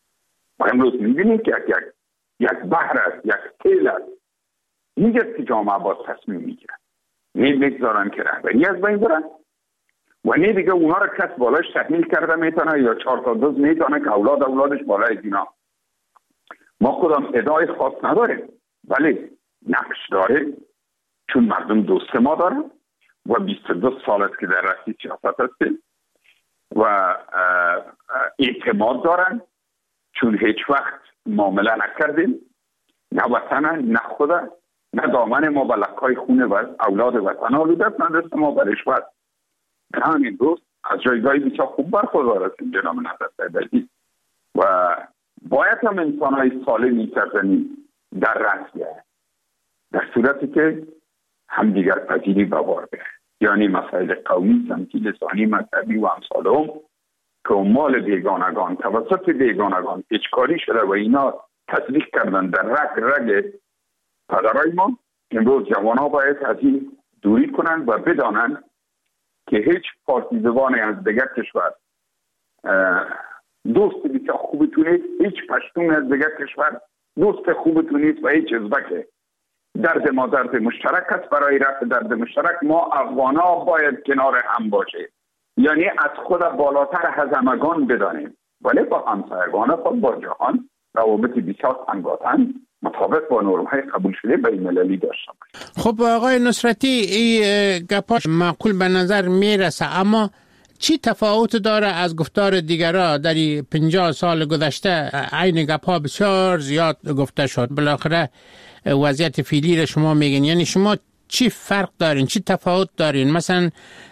و امروز میبینید که یک یک یک بحر است، یک تیل است، اینجاست که جامعه باز تصمیم میگیرن، میگذارن که رهبری از بین برن و نه دیگه اونا را کس بالاش تحمیل کرده میتونه یا چهار تا دوز میتونه که اولاد اولادش بالای اینا. ما خودم ادعای خاص نداریم ولی نقش داره، چون مردم دوست ما دارن و بیست و دو سال است که در راستی سیاست هستیم و اعتماد دارن، چون هیچ وقت معامله نکردیم، نه وطن نه خود نه دامن ما به لکای خونه و اولاد وطن آلوده است، نه دست ما به رشوت. در همین روز از جایگاه بسیار خوب برخوردار هستیم جناب نظر سیدی و باید هم انسان های سالمی سرزمین در رأس بیاید، در صورتی که همدیگر پذیری ببار بیاید، یعنی مسائل قومی، سمتی، لسانی، مذهبی و امثال هم که مال بیگانگان توسط بیگانگان اجکاری شده و اینا تصدیق کردن در رگ رگ پدرای ما. امروز جوان ها باید از این دوری کنن و بدانن که هیچ پارتیزوانی از دیگر کشور دوست بسیار خوبتون نیست، هیچ پشتون از دیگر کشور دوست خوبتون نیست و هیچ ازبکه. درد ما درد مشترک است، برای رفع درد مشترک ما افغانا باید کنار هم باشه، یعنی از خود بالاتر هزمگان بدانیم، ولی با همسایگان خود با جهان روابط بسیار تنگاتن مطابق با نرم‌های قبول شده بین المللی داشته باشیم. خب آقای نصرتی این گپاش معقول به نظر میرسه، اما چی تفاوت داره از گفتار دیگرها؟ در پنجاه سال گذشته عین گپا بسیار زیاد گفته شد، بالاخره وضعیت فعلی را شما میگین، یعنی شما چی فرق دارین، چی تفاوت دارین؟ مثلا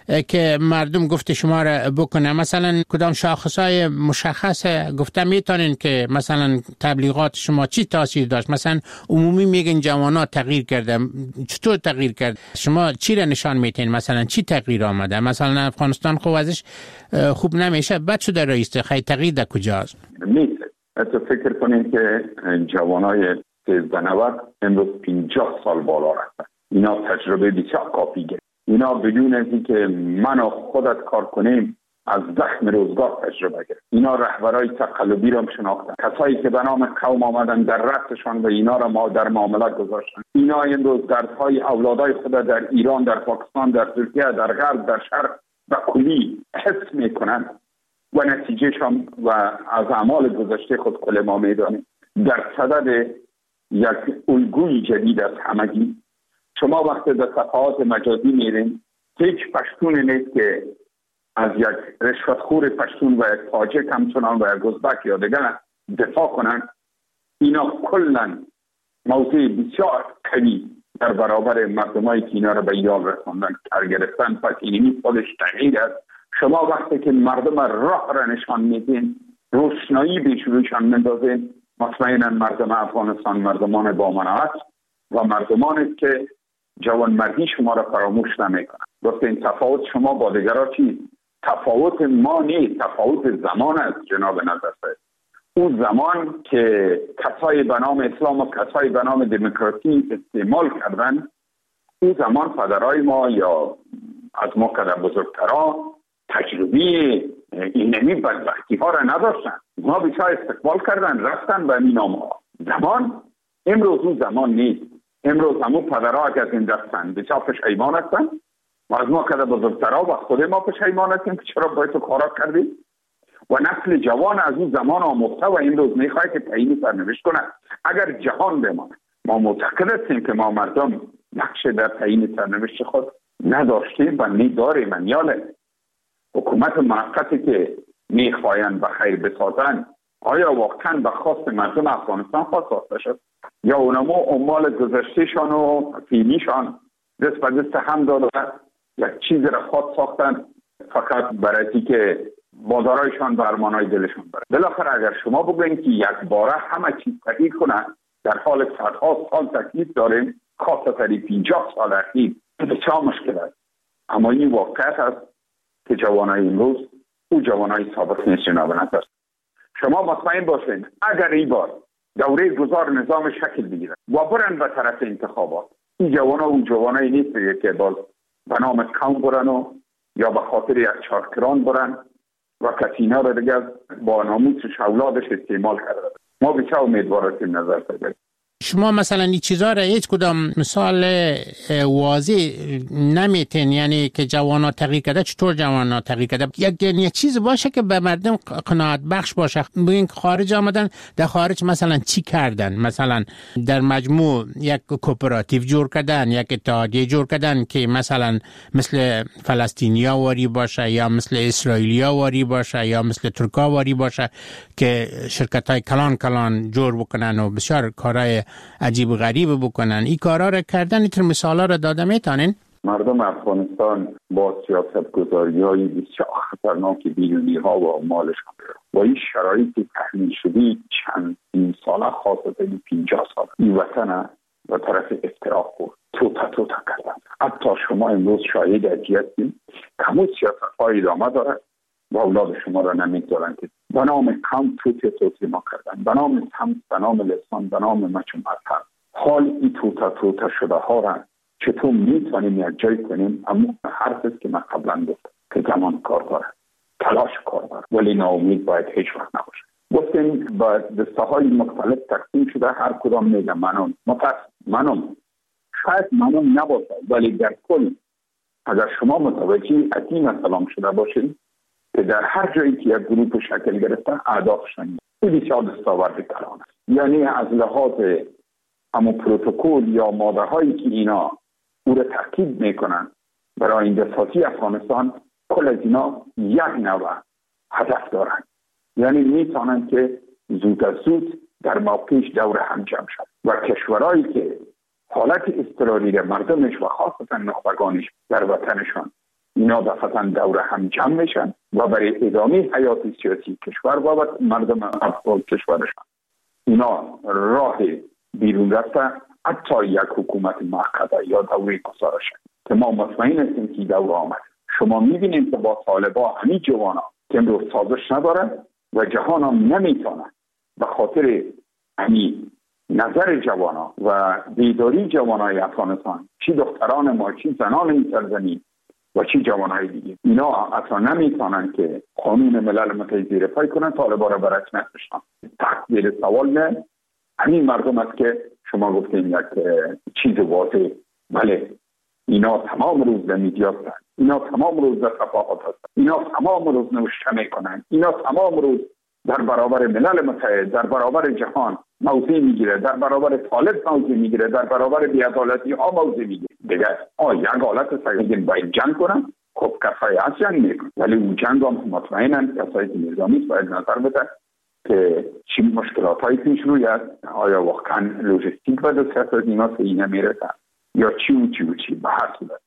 که مردم گفت شما را بکنه، مثلا کدام شاخصای مشخص گفته میتونین که مثلا تبلیغات شما چی تاثیر داشت؟ مثلا عمومی میگن جوانا تغییر کرده، چطور تغییر کرد؟ شما چی را نشان میتین؟ مثلا چی تغییر آمده؟ مثلا افغانستان خب ازش خوب نمیشه، بد شده رئیس، خیلی تغییر در کجاست؟ نیست. تو فکر کنین که جوانای سیزده نود امروز پنجاه سال بالا رفتن، اینا تجربه بسیار کافی گرفت، اینا بدون از اینکه من و خودت کار کنیم از زخم روزگار تجربه گرفت، اینا رهبرای تقلبی را شناختن، کسایی که به نام قوم آمدن در رفتشان و اینا را ما در معاملات گذاشتن، اینا امروز دردهای اولادای خود در ایران، در پاکستان، در ترکیه، در غرب، در شرق و کلی حس میکنن و نتیجهشان و از اعمال گذشته خود کل ما میدانیم. در صدد یک الگوی جدید از همگی شما وقتی در صفحات مجازی میرین هیچ پشتون نیست که از یک رشوتخور پشتون و یک تاجک همچنان و یک ازبک یا دیگر دفاع کنن. اینا کلن موضوع بسیار قوی در برابر مردمایی که اینا را به یال رساندن کار گرفتن. پس اینی خودش تغییر است. شما وقتی که مردم راه را نشان میدین، روشنایی به روشان مندازین، مطمئنا مردم افغانستان مردمان با مناعت و مردمان است که جوانمردی شما را فراموش نمیکنن. گفتین تفاوت شما با دیگرها چی؟ تفاوت ما نیست، تفاوت زمان است جناب نظر سید. اون زمان که کسای به نام اسلام و کسای به نام دموکراسی استعمال کردن، اون زمان پدرای ما یا از ما که در بزرگترها تجربه اینمی بدبختی ها را نداشتن. ما بسیار استقبال کردن، رفتن به این نام ها. زمان امروز اون زمان نیست. امروز همون پدرها که از این دستن بسیار پشیمان هستن و از ما که در بزرگترها و خود ما پشیمان هستیم که چرا باید تو کارا کردیم. و نسل جوان از اون زمان آموخته و این روز میخواه که تعیین سرنوشت کنه. اگر جهان بمانه، ما معتقد هستیم که ما مردم نقش در تعیین سرنوشت خود نداشتیم و نداریم. من یاله حکومت موقتی که میخواین و خیر بسازن، آیا واقعا به خواست مردم افغانستان خواست ساخته شد یا اونمو اموال گذشتهشان و فیلیشان دست به دست هم داده یک چیز را خود ساختن فقط برای که بازارایشان به ارمانهای دلشان بره. بالاخره اگر شما بگوین که یک باره همه چیز تغییر کنه، در حال صدها سال تکلیف داریم، خاصه پنجاه سال اخیر بسیار مشکل است. اما این واقعیت است که جوانای امروز او جوانای سابق نیست جناب نظر. شما مطمئن باشین اگر این بار دوره گذار نظام شکل بگیره و برن به طرف انتخابات، این جوانا او جوانای نیست که باز به نام قوم برن و یا به خاطر یک چارکران برن و کسی اینا را دیگر با ناموسش اولادش استعمال کرده. ما بسیار امیدوار هستیم نظر سید. شما مثلا این چیزا را هیچ کدام مثال واضح نمیتین، یعنی که جوانا تغییر کرده، چطور جوانا تغییر کرده؟ یک یک چیز باشه که به مردم قناعت بخش باشه. بگین خارج آمدن، در خارج مثلا چی کردن؟ مثلا در مجموع یک کوپراتیو جور کردن، یک اتحادیه جور کردن که مثلا مثل فلسطینیا واری باشه یا مثل اسرائیلیا واری باشه یا مثل ترکا واری باشه که شرکت های کلان کلان جور بکنن و بسیار کارهای عجیب و غریب بکنن. این کارا را کردن، اینطور مثالا را داده میتونین؟ مردم افغانستان با سیاست گذاری های بسیار خطرناک بیرونی ها و مالشان با این شرایطی تحمیل شدی چند این ساله خاصتا این پینجاه سال این وطن و طرف افتراق بود توتا توتا کردن. حتی شما امروز شاهد اجیتیم کمون سیاست های ادامه داره و اولاد شما را نمیگذارن که به نام قوم توتی توتی ما کردن، به نام سمت، به نام لسان، به نام مچون مذهب. حال این توتا توتا شده ها را چطور میتونیم یک جای کنیم؟ اما حرف است که من قبلا گفتم که زمان کار داره، تلاش کار داره، ولی ناامید باید هیچ وقت نباشه. گفتیم با دسته های مختلف تقسیم شده، هر کدام میگه منم متاسف منم شاید منم نباشه، ولی در کل اگر شما متوجه اتیم سلام شده باشید که در هر جایی که یک گروه شکل گرفته اهدافشان این بسیار دستاورد کلان است. یعنی از لحاظ اما پروتکل یا ماده هایی که اینا او را تاکید میکنن برای اندفاعی افغانستان، کل از اینا یک نوع هدف دارن. یعنی میتونن که زود از زود در موقعش دور هم جمع شد و کشورهایی که حالت اضطراری در مردمش و خاصتا نخبگانش در وطنشان اینا دفعتا دور هم جمع میشن و برای ادامه حیات سیاسی کشور و مردم افغان کشورشان اینا راه بیرون رفته حتی یک حکومت موقته یا دوره گزارش که ما مطمئن هستیم که دوره آمد. شما میبینید که با طالبا همین جوانا که امروز سازش نداره و جهان هم نمیتونه به خاطر همین نظر جوانا و بیداری جوانای افغانستان، چی دختران ما، چی زنان این سرزمین و چی جوانای دیگه، اینا اصلا نمیتونن که قانون ملل متحد زیر پای کنن، طالبا را به رسمیت بشناسن. تقدیر سوال نه همین مردم است که شما گفتین یک چیز واضح. بله اینا تمام روز در میدیا هستن، اینا تمام روز در صفحات هستن، اینا تمام روز نوشته میکنن، اینا تمام روز در برابر ملل متحد، در برابر جهان موضع میگیره، در برابر طالب موضع میگیره، در برابر بی‌عدالتی ها موضع میگیره. دیگه آ یک حالت سعی باید جنگ کنن، خب کسایی از جنگ میکنن، ولی اون جنگ هم مطمئنن کسایی که نظامی باید نظر بده که چی مشکلات هایی پیش روید، آیا واقعا لوجستیک و دسترس از اینا سعی نمیرسن یا چی و چی و چی. به هر صورت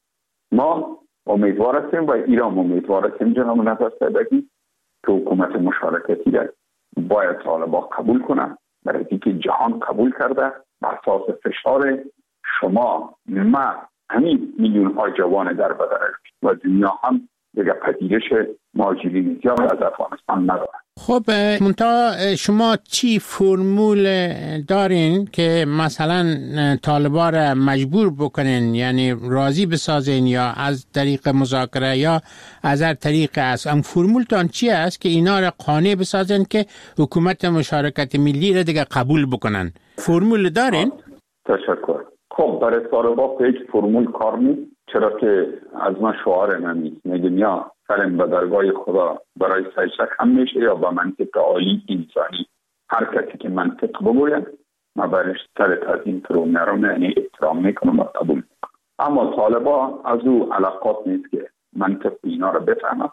ما امیدوار هستیم و ایران امیدوار هستیم جناب نظر سیدکی که حکومت مشارکتی را باید طالبا قبول کنه، برای اینکه جهان قبول کرده بر اساس فشار شما ما همین میلیون ها جوان در بدر و دنیا هم دیگه پذیرش مهاجرین زیاد از افغانستان نداره. خب منتها شما چی فرمول دارین که مثلا طالبان را مجبور بکنین، یعنی راضی بسازین یا از طریق مذاکره یا از هر طریق است؟ ام فرمولتان چی است که اینا را قانع بسازین که حکومت مشارکت ملی را دیگه قبول بکنن؟ فرمول دارین؟ تشکر. خب برای طالبان هیچ فرمول کار نیست، چرا که از من شعار نمیست میگم یا سرم به درگاه خدا برای سجده کم میشه یا با منطق عالی انسانی. هر کسی که منطق بگوید ما برش سر تازین فرو نرم، یعنی احترام میکنم و قبول میکنم. اما طالبا از او علاقات نیست که منطق اینا رو بفهمن.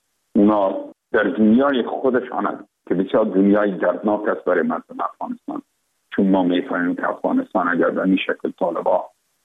اونا در دنیای خودشان هست که بسیار دنیای دردناک است برای مردم افغانستان، چون ما میفهمیم که افغانستان اگر به این شکل طالبا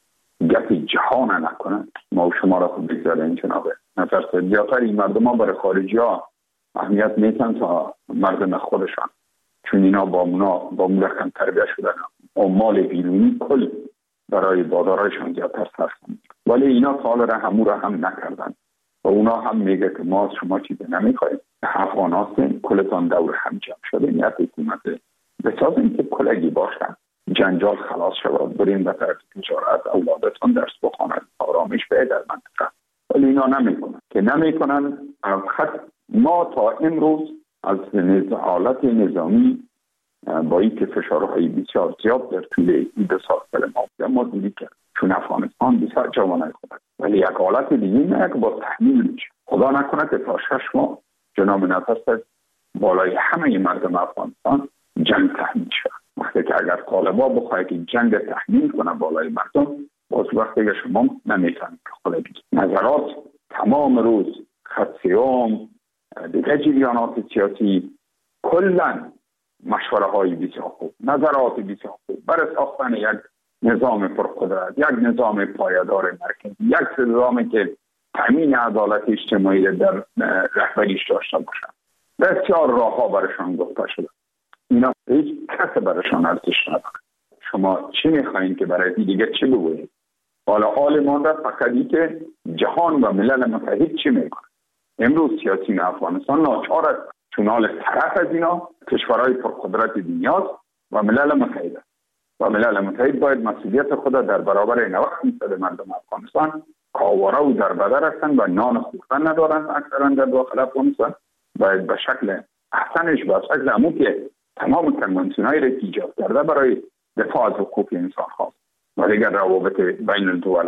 گپ جهان نکنن ما و شما را خود بگذاریم جنابه نظر زیادتر این مردم ها برای خارجی ها اهمیت میتن تا مردم خودشان، چون اینا با اونا با اون رقم تربیه شدن و مال بیرونی کل برای بادارایشان زیادتر صرف کنند. ولی اینا سال را همون را هم نکردن و اونا هم میگه که ما شما چیزی نمیخوایم، افغان هستیم، کلتان دور هم جمع شده، نیت حکومت بسازیم که کلگی باشن، جنجال خلاص شود، بریم به طرف تجارت، اولادتان درس بخوانند، آرامش به در منطقه. ولی اینا نمیکنن که نمیکنن. خط ما تا امروز از حالت نظامی با اینکه فشارهای بسیار زیاد در طول این دو سال سال ما ما دیدیم که چون افغانستان بسیار جوانای خود است، ولی یک حالت دیگه نه که با تحمیل میشه. خدا نکنه که تا شش ماه جناب نفس بالای همه مردم افغانستان جنگ تحمیل شد. وقتی که اگر طالبا بخواهد که جنگ تحمیل کنه بالای مردم، باز وقتی که شما نمیتونید خدا بگید. نظرات تمام روز خط سیام دیگه جریانات سیاسی کلا مشوره های بسیار خوب، نظرات بسیار خوب برای ساختن یک نظام پرقدرت، یک نظام پایدار مرکزی، یک نظامی که تامین عدالت اجتماعی در رهبریش داشته باشد. بسیار راه ها برشان گفته شده. اینا هیچ کس برشان ارزش نداره. شما چی میخواین که برای دیگه چی بگویید؟ حالا حال مانده فقط این که جهان و ملل متحد چی میکنه؟ امروز سیاسیون افغانستان ناچار است چون حال طرف از اینا کشورهای پرقدرت دنیاست و ملل متحد است و ملل متحد باید مسئولیت خود در برابر نود درصد مردم افغانستان کاواره و در بدر هستند و نان خوردن ندارند. اکثرا در داخل افغانستان باید به شکل احسنش به شکل همون که تمام کنوانسیون‌هایی را ایجاد کرده برای دفاع از حقوق انسان خواست و دیگر روابط بین الدول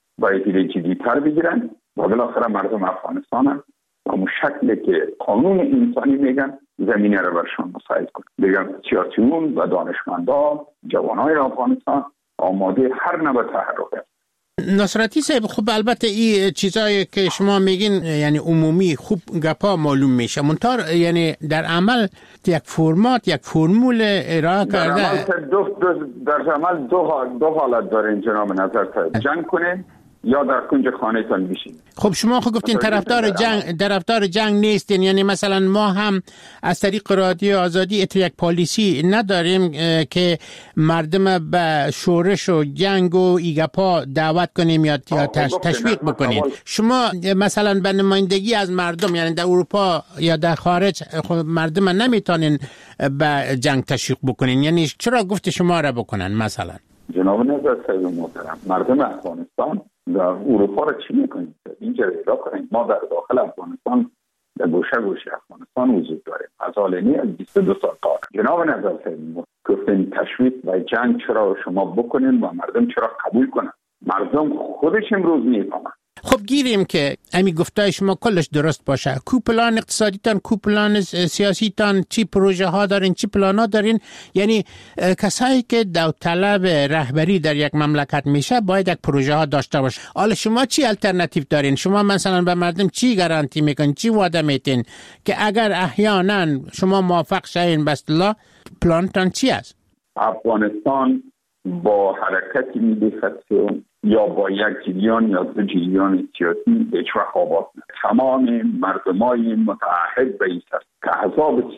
باید جدی‌تر بگیرند و بالاخره مردم افغانستان هم و همون شکلی که قانون انسانی میگن زمینه رو برشان مساعد کنند. دیگر سیاسیون و دانشمندان جوانای افغانستان آماده هر نوع تحرک است. نصرتی صاحب، خب البته این چیزایی که شما میگین یعنی عمومی خوب گپا معلوم میشه، منتها یعنی در عمل یک فرمات یک فرمول ارائه کرده. در عمل دو, دو در عمل دو, دو حالت دارین جناب نظر صاحب، جنگ کنین یا در کنج خانه‌تان بشین. خب شما خب گفتین طرفدار جنگ طرفدار جنگ نیستین، یعنی مثلا ما هم از طریق رادیو آزادی ات یک پالیسی نداریم که مردم به شورش و جنگ و ایگپا دعوت کنیم یا تشویق بکنیم. شما مثلا به نمایندگی از مردم یعنی در اروپا یا در خارج مردم نمیتونین به جنگ تشویق بکنین، یعنی چرا گفت شما را بکنن؟ مثلا جناب نظر صاحب محترم، مردم افغانستان در اروپا را چی میکنید؟ اینجا پیدا کنید. ما در داخل افغانستان در گوشه گوشه افغانستان وجود داریم از حالینی از بیست و دو سال قبل. جناب نظر صاحب گفتین تشویق و جنگ چرا شما بکنین و مردم چرا قبول کنن؟ مردم خودش امروز میفهمن. خب گیریم که امی گفتای شما کلش درست باشه. کو پلان اقتصادیتان، کو پلان سیاسیتان، چی پروژه ها دارین، چی پلان ها دارین؟ یعنی کسایی که داوطلب رهبری در یک مملکت میشه باید یک پروژه ها داشته باشه. حالا شما چی الटरनेटिव دارین؟ شما مثلا به مردم چی گارانتی میکنین، چی وعده میتین که اگر احیانا شما موافق شین به اصطلاح پلانتان چی است؟ افغانستان با حرکت ملی خطی یا با یک جریان یا دو جریان سیاسی هیچ وقت آباد نه. تمام مردمای متعهد به این است که احزاب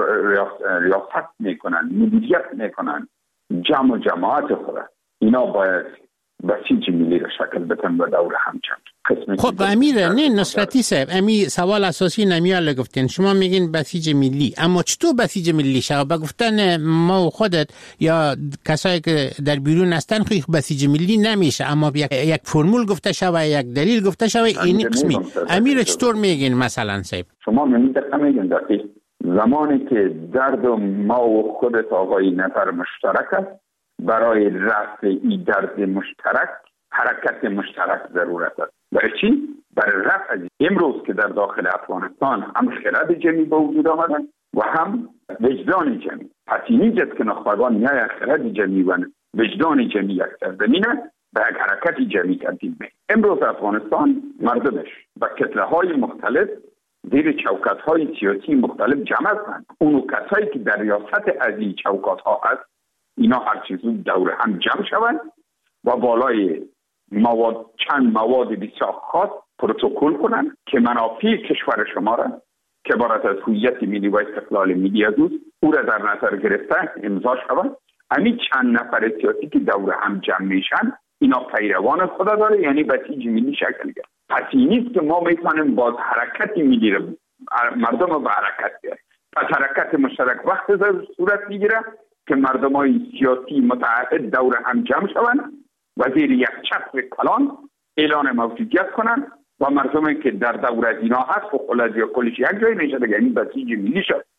ریاست میکنن، مدیریت میکنن جمع و جماعت خود، اینا باید بسیج ملی را شکل بدن و دور هم جمع. خب امیر نه نصرتی صاحب، امی سوال اساسی نمیال گفتین، شما میگین بسیج ملی، اما چطور بسیج ملی شو؟ با گفتن ما و خودت یا کسایی که در بیرون هستن خیلی بسیج ملی نمیشه، اما یک, یک فرمول گفته شوه، یک دلیل گفته شوه، این قسمی. امیر چطور میگین مثلا صاحب؟ شما میگین میگین دقیق زمانی که درد ما و خودت آقای نفر مشترک است، برای رفع این درد مشترک حرکت مشترک ضرورت است. برای چی؟ برای رفع از امروز که در داخل افغانستان هم خرد جمعی به وجود آمدن و هم وجدان جمعی. پس اینی است که نخبگان میای خرد جمعی و وجدان جمعی یک سرزمینه به یک حرکت جمعی تبدیل میشه. امروز افغانستان مردمش با کتله های مختلف زیر چوکات های سیاسی مختلف جمع هستند. اونو کسایی که در ریاست از این چوکات ها هست، اینا هر چیزو دور هم جمع شوند و بالای مواد چند مواد بسیار خاص پروتکل کنند که منافع کشور شما را که عبارت از هویت ملی و استقلال ملی از اوست او را در نظر گرفته امضا شود. همین چند نفر سیاسی که دور هم جمع میشن اینا پیروان خدا داره، یعنی بسیج ملی شکل گرفت. پس این نیست که ما میتونیم باز حرکت ملی را مردم رو به حرکت بیاریم. پس حرکت مشترک وقت صورت میگیره که مردمای سیاسی متعهد دور هم جمع شوند و زیر یک چتر کلان اعلان موجودیت کنند و مردمی که در دور از اینا هست و خلاص یا کلش یک جای نشه دیگه، یعنی بسیج ملی شد.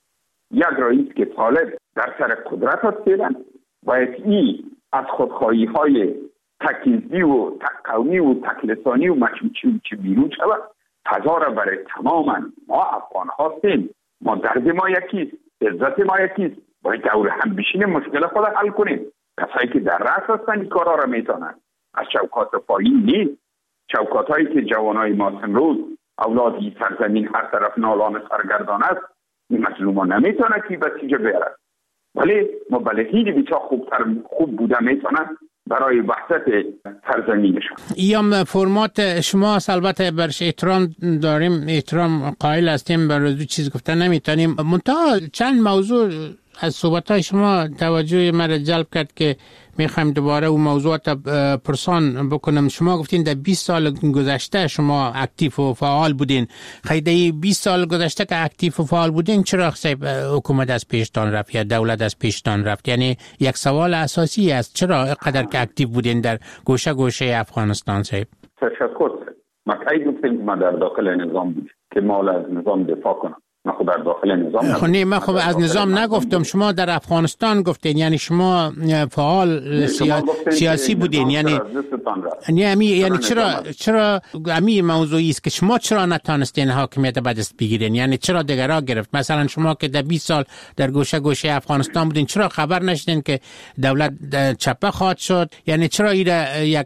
یک رئیس که طالب در سر قدرت است فعلا باید ای از خودخواهی های تکیزی و قومی و تکلسانی و مچوچی چی بیرون شود. فضا را برای تماما ما افغان هستیم، ما درد ما یکیست، عزت ما یکیست، باید دور هم بشینیم مشکل خود حل کنیم. کسایی که در رأس هستن این کارا را میتونن، از چوکات پایین نیست. چوکات هایی که جوانای ما امروز اولادی سرزمین هر طرف نالان سرگردان است، این مظلومان نمیتونه که بسیجه بیارد، ولی مبلغین بیچا خوبتر خوب بوده میتونن برای وحدت سرزمینشون. ایام فرمات شما البته برش احترام داریم، احترام قائل هستیم، برای دو چیز گفتن نمیتونیم. منتها چند موضوع از صحبت‌های شما توجه مرا جلب کرد که میخوایم دوباره اون موضوعات پرسان بکنم. شما گفتین در بیست سال گذشته شما اکتیو و فعال بودین. خیلی بیست سال گذشته که اکتیو و فعال بودین چرا صاحب حکومت از پیشتان رفت یا دولت از پیشتان رفت؟ یعنی یک سوال اساسی است، چرا اینقدر که اکتیو بودین در گوشه گوشه افغانستان صاحب؟ تشکر. ما کی گفتیم ما در داخل نظام بود که ما از نظام دفاع کنم. ما خود در داخل نظام خب نه، من خب از نظام نگفتم، شما در افغانستان گفتین، یعنی شما فعال سیا... سیاسی بودین. یعنی یعنی یعنی چرا چرا امی موضوعی است که شما چرا نتونستین حاکمیت به دست بگیرین؟ یعنی چرا دیگرها گرفت؟ مثلا شما که در بیست سال در گوشه گوشه افغانستان بودین، چرا خبر نشدین که دولت چپه خواهد شد؟ یعنی چرا ایره یک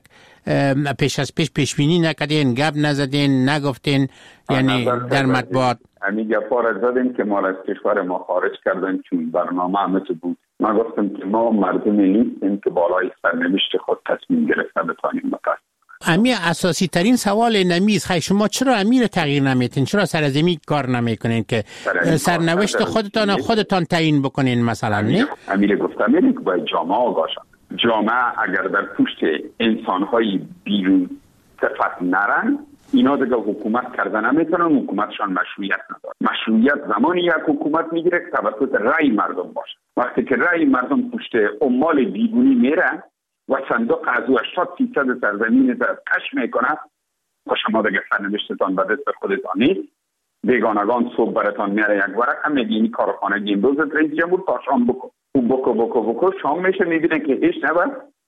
پیش از پیش پیش بینی نکردین، گپ نزدین، نگفتین؟ یعنی در مطبوعات همین گپا را زدیم که ما از کشور ما خارج کردن چون برنامه همه بود. ما گفتم که ما مردمی نیستیم که بالای سرنوشت خود تصمیم گرفته بتانیم بپس. امی اساسی ترین سوال نمیست. خیلی شما چرا امیر تغییر نمیتین؟ چرا سرزمین کار نمیکنین که سرنوشت خودتان خودتان تعیین بکنین مثلا؟ نه امیر گفتم که باید جامعه آگاه شد. جامعه اگر در پشت انسان‌های بیرون صفت نرن، اینا دیگه حکومت کردن نمیتونن، حکومتشان مشروعیت نداره. مشروعیت زمانی یک حکومت میگیره که توسط رأی مردم باشه. وقتی که رأی مردم پشت عمال بیگونی میره و صندوق از هشتاد درصد سرزمین را کش میکنه، خب شما دیگه سرنوشتتان به دست خودتان نیست. بیگانگان صبح براتان میاره یک ورق هم میگه این کارخانه امروز رئیس جمهور تا شام بکن. او بکو بکو بکو شام میشه میبینه که هیچ نبود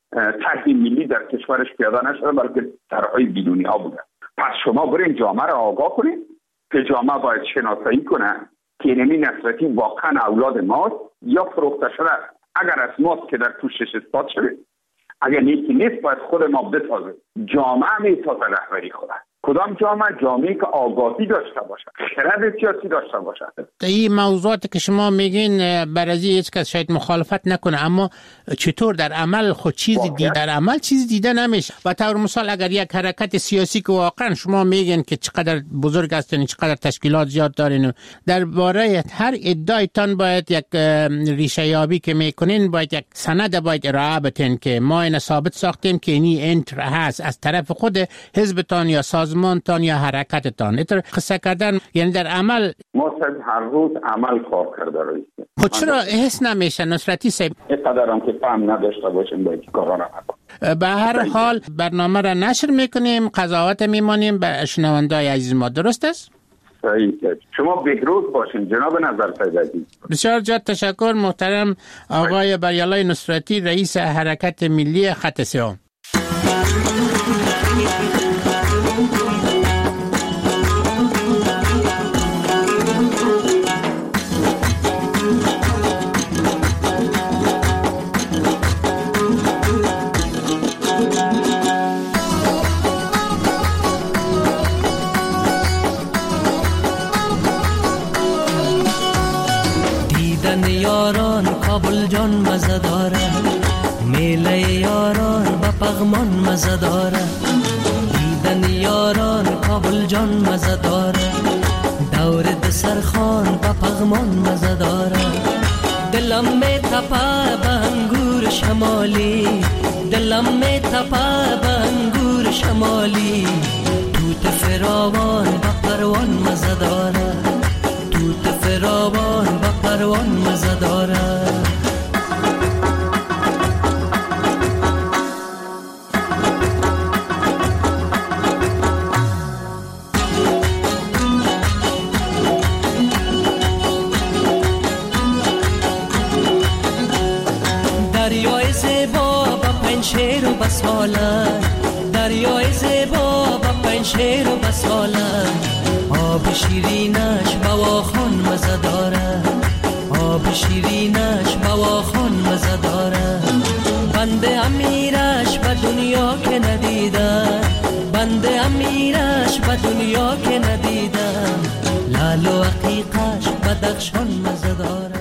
طرح ملی در کشورش پیاده نشده، بلکه طرحهای بیرونی ها بوده. پس شما برین جامعه را آگاه کنید که جامعه باید شناسایی کنه که اینمی نصرتی واقعا اولاد ماست یا فروخته شده. اگر از ماست که در پوشش اثبات شده، اگر نیستی نیست باید خود ما بتازه. جامعه میتازه رهبری خوده. کدام جامعه؟ جامعه که آگاهی داشته باشه، خرد سیاسی داشته باشه. این موضوعات که شما میگین برازی هیچ کس شاید مخالفت نکنه، اما چطور در عمل خود چیزی دید در عمل چیزی دیده نمیشه؟ و طور مثال اگر یک حرکت سیاسی که واقعا شما میگین که چقدر بزرگ هستین، چقدر تشکیلات زیاد دارین، درباره هر ادعایتان باید یک ریشه یابی که میکنین، باید یک سند باید ارائه بدین که ما این ثابت ساختیم که اینی انتر هست از طرف خود حزبتان یا سازمانتان یا حرکتتان. ایتر قصه کردن یعنی در عمل ما هر روز عمل کار کرده رئیس. خود چرا حس نمیشه نصرتی صاحب؟ اینقدر هم که فهم نداشته باشیم باید کارا را نکنیم. به هر حال برنامه را نشر میکنیم، قضاوت میمانیم به شنوندای عزیز ما، درست است؟ شما بهروز باشین جناب نظر پیدایی. بسیار جد تشکر محترم آقای بریالای نصرتی، رئیس حرکت ملی خط سیام. یاران کابل جان مزه داره، میله یاران با پغمان مزه داره. دیدن یاران کابل جان مزه داره، دور دسرخان با پغمان مزه داره. دلم می تپه به انگور شمالی، دلم می تپه به انگور شمالی. توت فراوان با پروان مزه داره، توت فراوان با پروان مزه داره. دریای زیبا با پنشیر و بسالن، دریای زیبا با پنشیر و بسالن. آب شیرینش بواخان مزه داره، آب شیرینش بواخان مزه داره. بنده امیرش به دنیا که ندیدم، بنده امیرش به دنیا که ندیدم. لال و عقیقش بدخشان مزه داره.